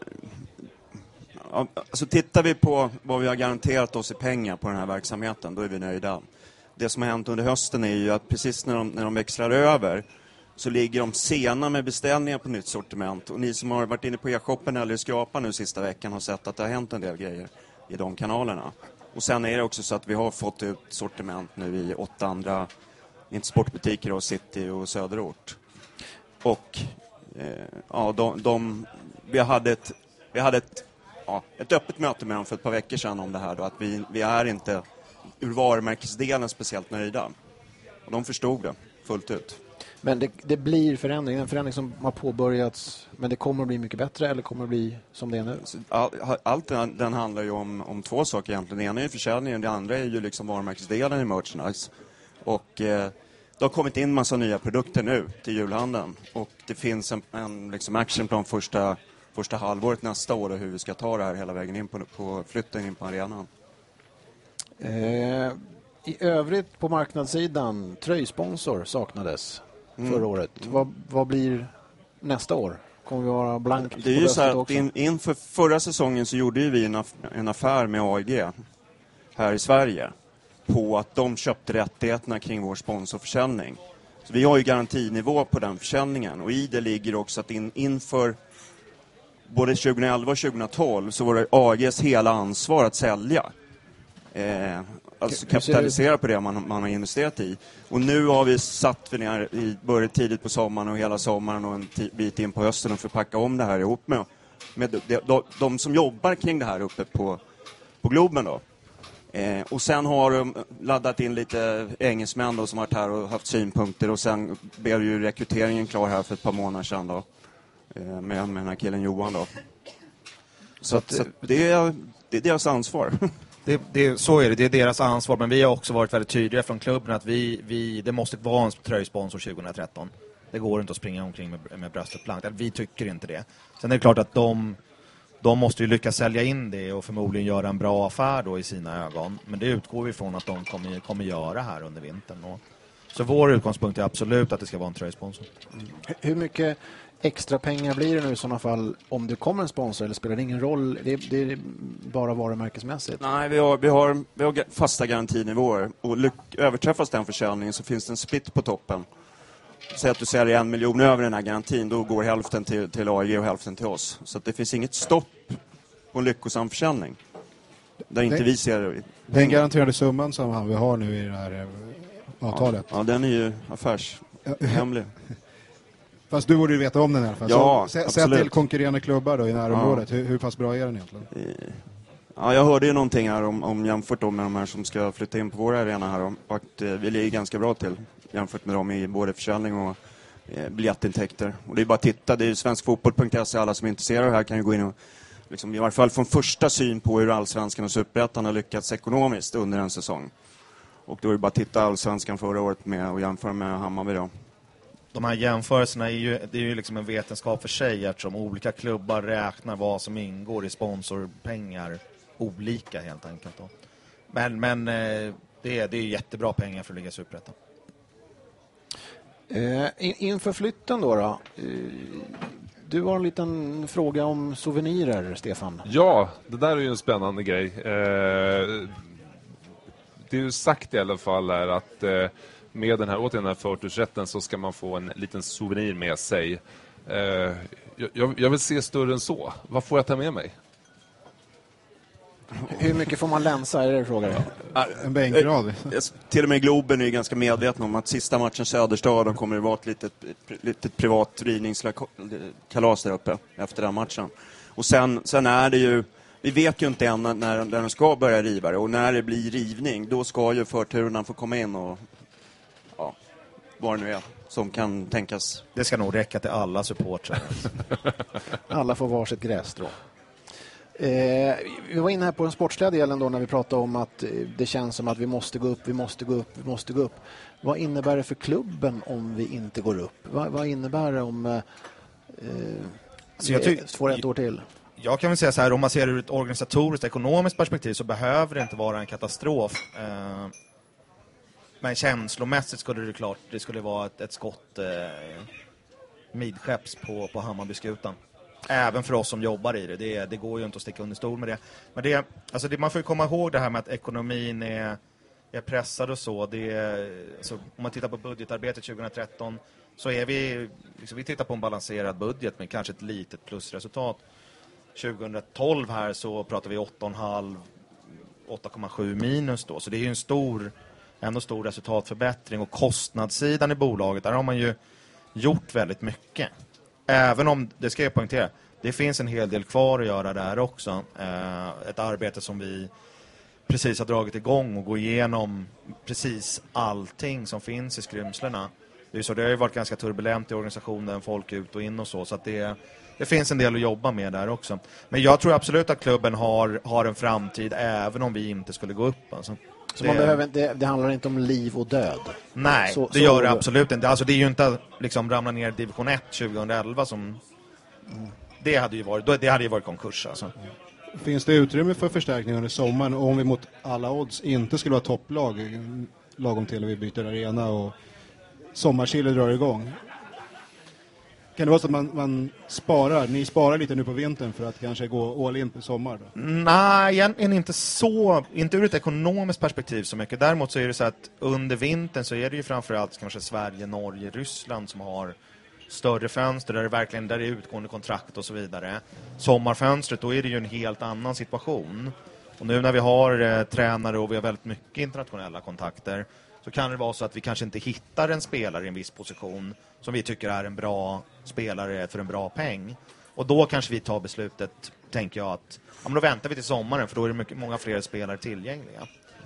Ja, alltså tittar vi på vad vi har garanterat oss i pengar på den här verksamheten, då är vi nöjda. Det som har hänt under hösten är ju att precis när de, när de växlar över så ligger de sena med beställningar på nytt sortiment. Och ni som har varit inne på e-shoppen eller Skrapa nu sista veckan har sett att det har hänt en del grejer i de kanalerna. Och sen är det också så att vi har fått ut sortiment nu i åtta andra inte sportbutiker och City och Söderort. Och eh, ja, de, de, vi hade ett, vi hade ett, ja, ett öppet möte med dem för ett par veckor sedan om det här. Då, att vi, vi är inte ur varumärkesdelen speciellt nöjda. Och de förstod det fullt ut. Men det, det blir förändring, en förändring som har påbörjats, men det kommer att bli mycket bättre eller kommer att bli som det är nu? All, allt den, den handlar ju om, om två saker egentligen. Det ena är ju försäljningen, det andra är ju liksom varumärkesdelen i merchandise. Och eh, det har kommit in massa nya produkter nu till julhandeln. Och det finns en, en liksom actionplan första, första halvåret nästa år hur vi ska ta det här hela vägen in på, på flytten in på arenan. Eh, I övrigt på marknadssidan, tröjsponsor saknades Mm. förra året. Vad, vad blir nästa år? Kommer vi vara blankt? Det är ju så här att in, inför förra säsongen så gjorde ju vi en, aff- en affär med A I G här i Sverige på att de köpte rättigheterna kring vår sponsorförsäljning. Så vi har ju garantinivå på den försäljningen och i det ligger också att in, inför både tjugoelva och tjugotolv så var det A I Gs hela ansvar att sälja. Eh, alltså kapitalisera på det man, man har investerat i. Och nu har vi satt vi ner i början tidigt på sommaren och hela sommaren och en t- bit in på hösten och förpacka om det här ihop med, med de, de, de som jobbar kring det här uppe på, på Globen då. Eh, och sen har de laddat in lite engelsmän då som har varit här och haft synpunkter och sen blev ju rekryteringen klar här för ett par månader sedan då. Eh, med, med den här killen Johan då. Så, att, så att det, är, det är deras ansvar. Det, det, så är det, det är deras ansvar, men vi har också varit väldigt tydliga från klubben att vi, vi, det måste vara en tröjsponsor tjugohundratretton. Det går inte att springa omkring med, med bröstet blankt. Vi tycker inte det. Sen är det klart att de, de måste ju lyckas sälja in det och förmodligen göra en bra affär då i sina ögon. Men det utgår vi från att de kommer, kommer göra här under vintern. Och, så vår utgångspunkt är absolut att det ska vara en tröjsponsor. Mm. Hur mycket extra pengar blir det nu i sådana fall om det kommer en sponsor, eller spelar det ingen roll? Det är, det är bara varumärkesmässigt. Nej, vi har, vi har, vi har fasta garantinivåer och lyck, överträffas den försäljningen så finns det en split på toppen. Säg att du säljer en miljon över den här garantin, då går hälften till, till A I G och hälften till oss. Så att det finns inget stopp på en lyckosam försäljning. Där inte den, vi ser det. Den garanterade summan som han vi har nu i det här avtalet. Ja, ja den är ju affärshemlig. Fast du borde ju veta om den i alla fall. Ja, så, säg till konkurrerande klubbar då i närområdet. Ja. Hur, hur pass bra är den egentligen? Ja, jag hörde ju någonting här om, om jämfört då med de här som ska flytta in på våra arena här. Och att eh, vi ligger ganska bra till jämfört med dem i både försäljning och eh, biljettintäkter. Och det är bara att titta, det är svenskfotboll punkt se. Alla som är intresserade av det här kan ju gå in och liksom, i varje fall få en första syn på hur Allsvenskan och Superettan har lyckats ekonomiskt under en säsong. Och då är det bara att titta Allsvenskan förra året med och jämföra med Hammarby då. De här jämförelserna är ju, det är ju liksom en vetenskap för sig eftersom olika klubbar räknar vad som ingår i sponsorpengar olika helt enkelt då. Men, men det, är, det är jättebra pengar för att ligga Superettan. Eh, inför flytten då, då eh, Du har en liten fråga om souvenirer, Stefan. Ja, det där är ju en spännande grej. Eh, det är ju sagt i alla fall är att eh, med den här, återigen den här förtursrätten så ska man få en liten souvenir med sig. Eh, jag, jag vill se större än så. Vad får jag ta med mig? Hur mycket får man länsa, är det frågan? En bänkrad. Till och med Globen är ganska medvetna om att sista matchen Söderstad, de kommer att vara ett litet, ett litet privat rivningskalas där uppe efter den matchen. Och sen, sen är det ju, vi vet ju inte än när, när de ska börja riva det. Och när det blir rivning, då ska ju förturerna få komma in och ja, vad det nu är som kan tänkas. Det ska nog räcka till alla supportrar. Alla får varsitt grässtrå. Eh, vi var inne här på den sportsliga delen då när vi pratade om att eh, det känns som att vi måste gå upp, vi måste gå upp, vi måste gå upp. Vad innebär det för klubben om vi inte går upp? Va, vad innebär det om eh, så jag ty- får ett år till? Jag kan väl säga så här, om man ser ur ett organisatoriskt, ekonomiskt perspektiv så behöver det inte vara en katastrof. Eh, men känslomässigt skulle det klart, det skulle vara ett, ett skott eh, midskepps på, på Hammarbyskutan. Även för oss som jobbar i det. Det, det går ju inte att sticka under stol med det. Men det, alltså det, man får ju komma ihåg det här med att ekonomin är, är pressad och så. Det är, alltså, om man tittar på budgetarbetet tjugohundratretton så är vi, liksom, vi tittar på en balanserad budget med kanske ett litet plusresultat. tjugohundratolv här så pratar vi åtta komma fem, åtta komma sju minus då. Så det är ju en stor, ändå stor resultatförbättring. Och kostnadssidan i bolaget, där har man ju gjort väldigt mycket. Även om, det ska jag poängtera, det finns en hel del kvar att göra där också. Eh, ett arbete som vi precis har dragit igång och gå igenom precis allting som finns i skrymslena. Det är så, det har ju varit ganska turbulent i organisationen, folk ut och in och så. Så att det, det finns en del att jobba med där också. Men jag tror absolut att klubben har, har en framtid även om vi inte skulle gå upp. Alltså. Så det, man behöver, det, det handlar inte om liv och död? Nej, så, det så, gör det absolut inte. Alltså det är ju inte liksom ramla ner i division ett tjugohundraelva som... Mm. Det hade ju varit, det hade ju varit konkurs alltså. Finns det utrymme för förstärkning under sommaren om vi mot alla odds inte skulle vara topplag lagom till att vi byter arena och sommarkille drar igång? Kan det vara så att man, man sparar, ni sparar lite nu på vintern för att kanske gå all in på sommar då? Nej, egentligen inte så, inte ur ett ekonomiskt perspektiv så mycket. Däremot så är det så att under vintern så är det ju framförallt kanske Sverige, Norge, Ryssland som har större fönster där det verkligen där det är utgående kontrakt och så vidare. Sommarfönstret, då är det ju en helt annan situation. Och nu när vi har eh, tränare och vi har väldigt mycket internationella kontakter så kan det vara så att vi kanske inte hittar en spelare i en viss position som vi tycker är en bra spelare för en bra peng. Och då kanske vi tar beslutet, tänker jag, att ja, men då väntar vi till sommaren för då är det mycket, många fler spelare tillgängliga.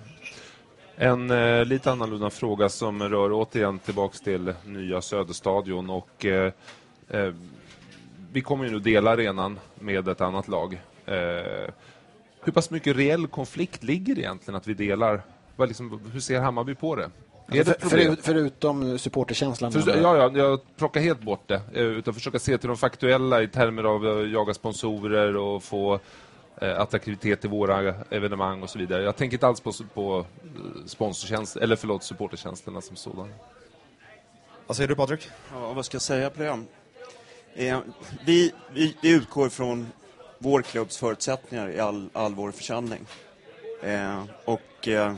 En eh, lite annorlunda fråga som rör återigen tillbaks till nya Söderstadion och eh, eh, vi kommer ju nu dela arenan med ett annat lag. Eh, hur pass mycket reell konflikt ligger egentligen att vi delar? Vad liksom, hur ser Hammarby på det? Är det för, för, förutom supporterkänslan? För, ja, ja, jag plockar helt bort det. Utan försöka se till de faktuella i termer av att jaga sponsorer och få eh, attraktivitet i våra evenemang och så vidare. Jag tänker inte alls på, på sponsortjänst, eller förlåt, supportertjänsterna som sådan. Vad säger du, Patrik? Ja, vad ska jag säga på det? Eh, vi, vi, vi utgår från vår klubbs förutsättningar i all, all vår försäljning. Eh, och... Eh,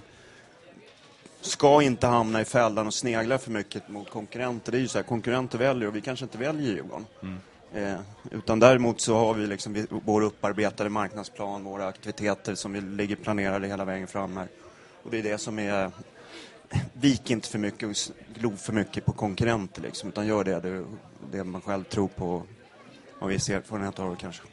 ska inte hamna i fällan och snegla för mycket mot konkurrenter. Det är ju så här, konkurrenter väljer och vi kanske inte väljer Djurgården. Mm. Eh, utan däremot så har vi liksom vi, vår upparbetade marknadsplan, våra aktiviteter som vi ligger planerade hela vägen fram här. Och det är det som är, vik inte för mycket och glo för mycket på konkurrenter liksom, utan gör det, det, det man själv tror på och vi ser från ett år kanske.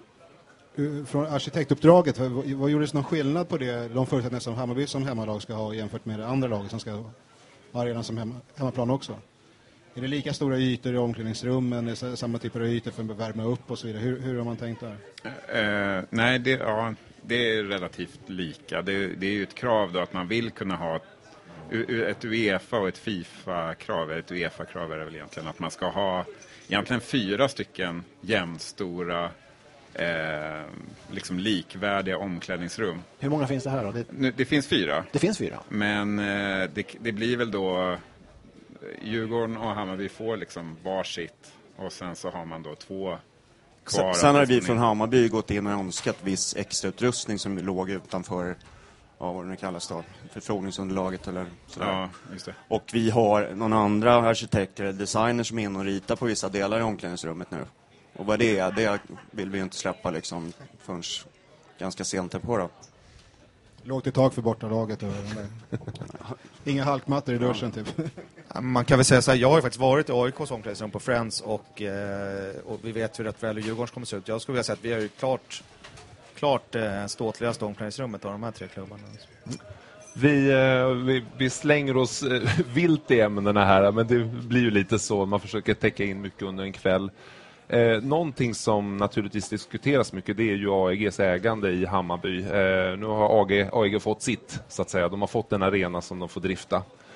Från arkitektuppdraget, vad, vad gjordes någon skillnad på det, de förutsättningar som Hammarby som hemmalag ska ha jämfört med det andra laget som ska ha arenan som hemma, hemmaplan också? Är det lika stora ytor i omklädningsrummen, är det samma typer av ytor för att värma upp och så vidare? Hur, hur har man tänkt där? Uh, nej, det, ja, det är relativt lika. Det, det är ju ett krav då att man vill kunna ha ett, ett UEFA och ett FIFA-krav. Ett UEFA-krav är det väl egentligen att man ska ha egentligen fyra stycken jämnstora Eh, liksom likvärdiga omklädningsrum. Hur många finns det här då? Det, nu, det finns fyra. Det finns fyra. Men eh, det, det blir väl då Djurgården och Hammarby får liksom varsitt Och sen så har man då två kvar. Sen har vi från Hammarby gått in och önskat viss extrautrustning som låg utanför, ja, vad det nu kallas då, förfrågningsunderlaget eller sådär. Ja, just det. Och vi har någon andra arkitekter eller designer som är inne och ritar på vissa delar i omklädningsrummet nu. Och vad det är, det vill vi inte släppa liksom förrän ganska sent på då. Lågt i tak för bortalaget. Och inga halkmattor i duschen typ. Man kan väl säga så här, jag har ju faktiskt varit i A I K:s omklädningsrum på Friends och, eh, och vi vet hur rätt väl hur Djurgårdens kommer se ut. Jag skulle vilja säga att vi är ju klart, klart eh, ståtligaste omklädningsrummet av de här tre klubbarna. Vi, eh, vi, vi slänger oss eh, vilt i ämnena här, men det blir ju lite så. Man försöker täcka in mycket under en kväll. Eh, någonting som naturligtvis diskuteras mycket, det är ju A E G:s ägande i Hammarby. Eh, nu har A G, A E G fått sitt, så att säga. De har fått en arena som de får drifta.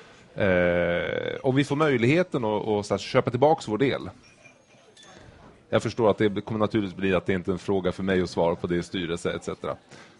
Eh, och vi får möjligheten att, att, att köpa tillbaka vår del. Jag förstår att det kommer naturligtvis bli att det inte är en fråga för mig att svara på det i styrelse et cetera.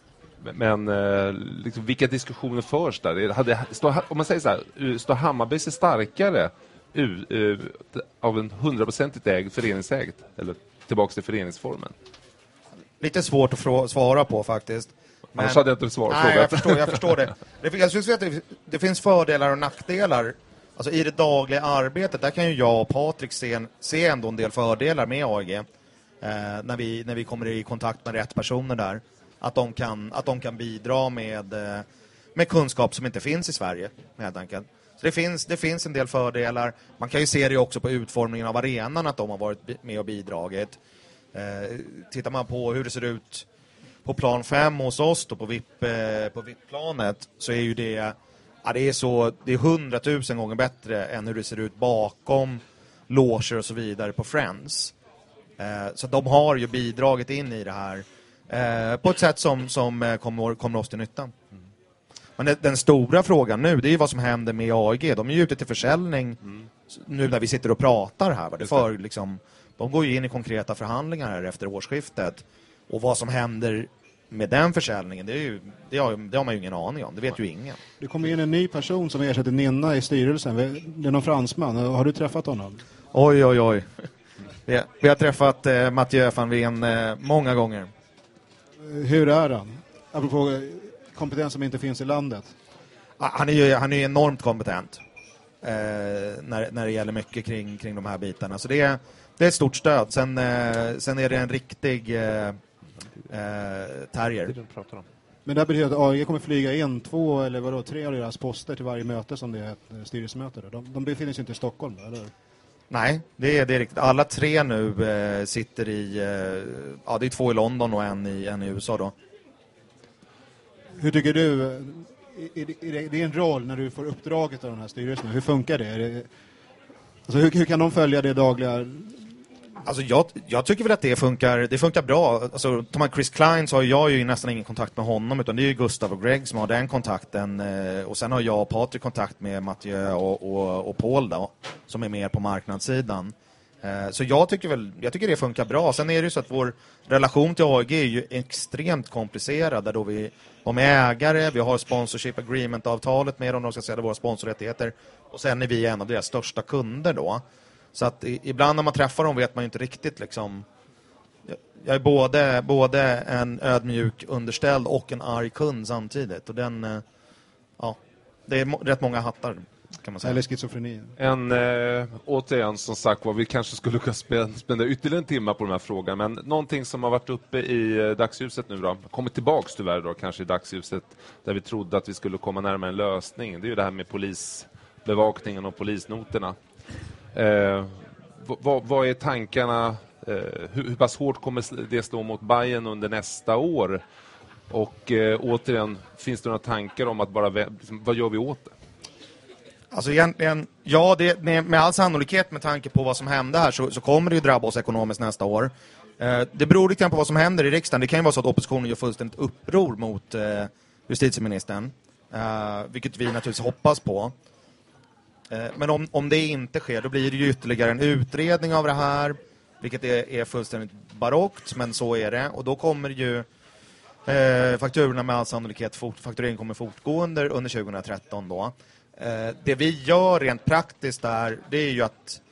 Men eh, liksom, vilka diskussioner förs där? Hade, står, om man säger så här, står Hammarby sig starkare U, uh, av en hundraprocentigt ägd föreningsägd eller tillbaka till föreningsformen? Lite svårt att frå- svara på faktiskt. Men, annars hade jag inte svarat. Nej, jag förstår, jag förstår det. Det, jag skulle säga att det, det finns fördelar och nackdelar. Alltså i det dagliga arbetet, där kan ju jag och Patrik se, en, se ändå en del fördelar med A E G. Eh, när, vi, när vi kommer i kontakt med rätt personer där. Att de kan, att de kan bidra med, eh, med kunskap som inte finns i Sverige, helt enkelt. Så det finns, det finns en del fördelar. Man kan ju se det också på utformningen av arenan att de har varit med och bidragit. Eh, tittar man på hur det ser ut på plan fem hos oss då, på V I P, eh, på V I P-planet, så är ju det, ja, det är så, det är hundratusen gånger bättre än hur det ser ut bakom loger och så vidare på Friends. Eh, så de har ju bidragit in i det här eh, på ett sätt som, som kommer, kommer oss till nytta. Men det, den stora frågan nu, det är ju vad som händer med A E G. De är ju ute till försäljning mm. nu när vi sitter och pratar här. Va? Det för, liksom, de går ju in i konkreta förhandlingar här efter årsskiftet. Och vad som händer med den försäljningen, det, är ju, det, har, det har man ju ingen aning om. Det vet ju ingen. Det kommer in en ny person som ersätter Ninna i styrelsen. Det är någon fransman. Har du träffat honom? Oj, oj, oj. Vi, vi har träffat eh, Mathieu van Veen eh, många gånger. Hur är han? Apropå kompetens som inte finns i landet. Han är ju, han är ju enormt kompetent eh, när, när det gäller mycket kring, kring de här bitarna. Så det är, det är ett stort stöd. Sen, eh, sen är det en riktig eh, eh, terrier. Men det betyder att A E G kommer flyga in två eller vadå, tre av deras poster till varje möte som det är ett styrelsemöte. De, de befinner sig inte i Stockholm, eller? Nej, det är, det är riktigt. Alla tre nu eh, sitter i, eh, ja, det är två i London och en i, en i U S A då. Hur tycker du, är det en roll när du får uppdraget av den här styrelsen? Hur funkar det? Är det alltså hur, hur kan de följa det dagliga? Alltså jag, jag tycker väl att det funkar, det funkar bra. Alltså, tar man Chris Klein så har jag ju nästan ingen kontakt med honom, utan det är ju Gustav och Greg som har den kontakten. Och sen har jag och Patrik kontakt med Mathieu och, och, och Paul då, som är mer på marknadssidan. Så jag tycker väl, jag tycker det funkar bra. Sen är det ju så att vår relation till A E G är ju extremt komplicerad, där då vi de är ägare, vi har sponsorship agreement-avtalet med dem, de ska sälja våra sponsorrättigheter, och sen är vi en av deras största kunder då. Så att i, ibland när man träffar dem vet man ju inte riktigt liksom, jag, jag är både, både en ödmjuk underställd och en arg kund samtidigt, och den, ja, det är må, rätt många hattar. Kan man säga. Eller schizofreni. En, äh, återigen som sagt vad vi kanske skulle kunna spendera ytterligare en timme på den här frågan, men någonting som har varit uppe i äh, dagsljuset nu då, kommit tillbaks tyvärr då kanske i dagsljuset, där vi trodde att vi skulle komma närmare en lösning, det är ju det här med polisbevakningen och polisnoterna. Äh, vad, vad är tankarna, äh, hur, hur pass hårt kommer det slå mot Bayern under nästa år, och äh, återigen, finns det några tankar om att bara, liksom, vad gör vi åt det? Alltså egentligen, ja, det, med all sannolikhet med tanke på vad som hände här så, så kommer det ju drabba oss ekonomiskt nästa år. Eh, det beror lite på vad som händer i riksdagen. Det kan ju vara så att oppositionen gör fullständigt uppror mot eh, justitieministern, eh, vilket vi naturligtvis hoppas på. Eh, men om, om det inte sker, då blir det ju ytterligare en utredning av det här, vilket är, är fullständigt barockt, men så är det. Och då kommer ju eh, fakturorna med all sannolikhet, fort, faktureringen kommer fortgå under, under tjugohundratretton då. Det vi gör rent praktiskt där, det är ju att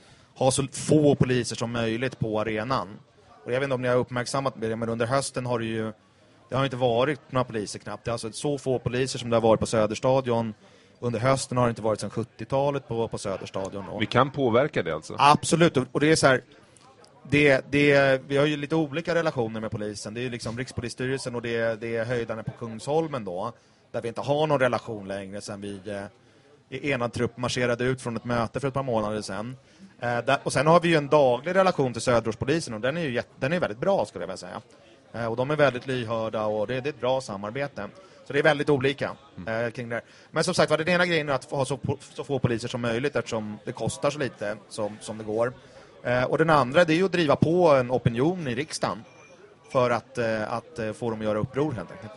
ha så få poliser som möjligt på arenan. Och jag vet inte om ni har uppmärksammat det, men under hösten har det ju det har inte varit några poliser knappt. Det är alltså så få poliser som det har varit på Söderstadion. Under hösten har det inte varit sedan sjuttiotalet på, på Söderstadion. Vi kan påverka det alltså? Absolut, och det är så här, det, det, vi har ju lite olika relationer med polisen. Det är ju liksom Rikspolisstyrelsen och det, det är höjdarna på Kungsholmen då, där vi inte har någon relation längre sedan vi eh, i enad trupp marscherade ut från ett möte för ett par månader sedan. Eh, där, och sen har vi ju en daglig relation till Söderåspolisen och den är ju jätt, den är väldigt bra, skulle jag vilja säga. Eh, och de är väldigt lyhörda och det, det är ett bra samarbete. Så det är väldigt olika eh, kring det. Men som sagt, var det den ena grejen är att ha så, så få poliser som möjligt eftersom det kostar så lite som, som det går. Eh, och den andra, det är ju att driva på en opinion i riksdagen för att, eh, att eh, få dem att göra uppror helt enkelt.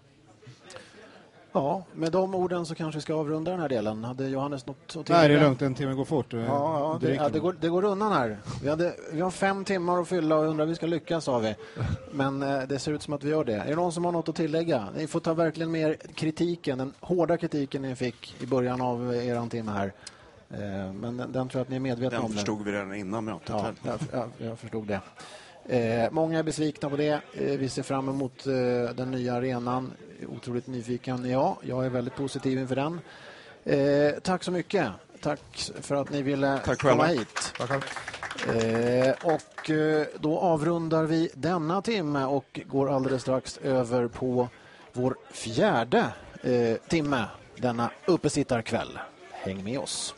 Ja, med de orden så kanske vi ska avrunda den här delen. Hade Johannes något att tillägga? Nej, det är lugnt. En timme går fort. Ja, ja, det, ja, det, går, det går undan här. Vi, hade, vi har fem timmar att fylla och undrar vi ska lyckas, har vi. Men eh, det ser ut som att vi gör det. Är det någon som har något att tillägga? Ni får ta verkligen mer kritiken, den hårda kritiken ni fick i början av er timme här. Eh, men den, den tror jag att ni är medvetna den om. Den förstod vi redan innan mötet. Ja, jag, jag, jag förstod det. Eh, många är besvikna på det. Eh, vi ser fram emot eh, den nya arenan. Otroligt nyfiken. Ja, jag är väldigt positiv inför den. Eh, tack så mycket. Tack för att ni ville tack komma själva. hit. Eh, och eh, då avrundar vi denna timme och går alldeles strax över på vår fjärde eh, timme denna uppesittarkväll. Häng med oss.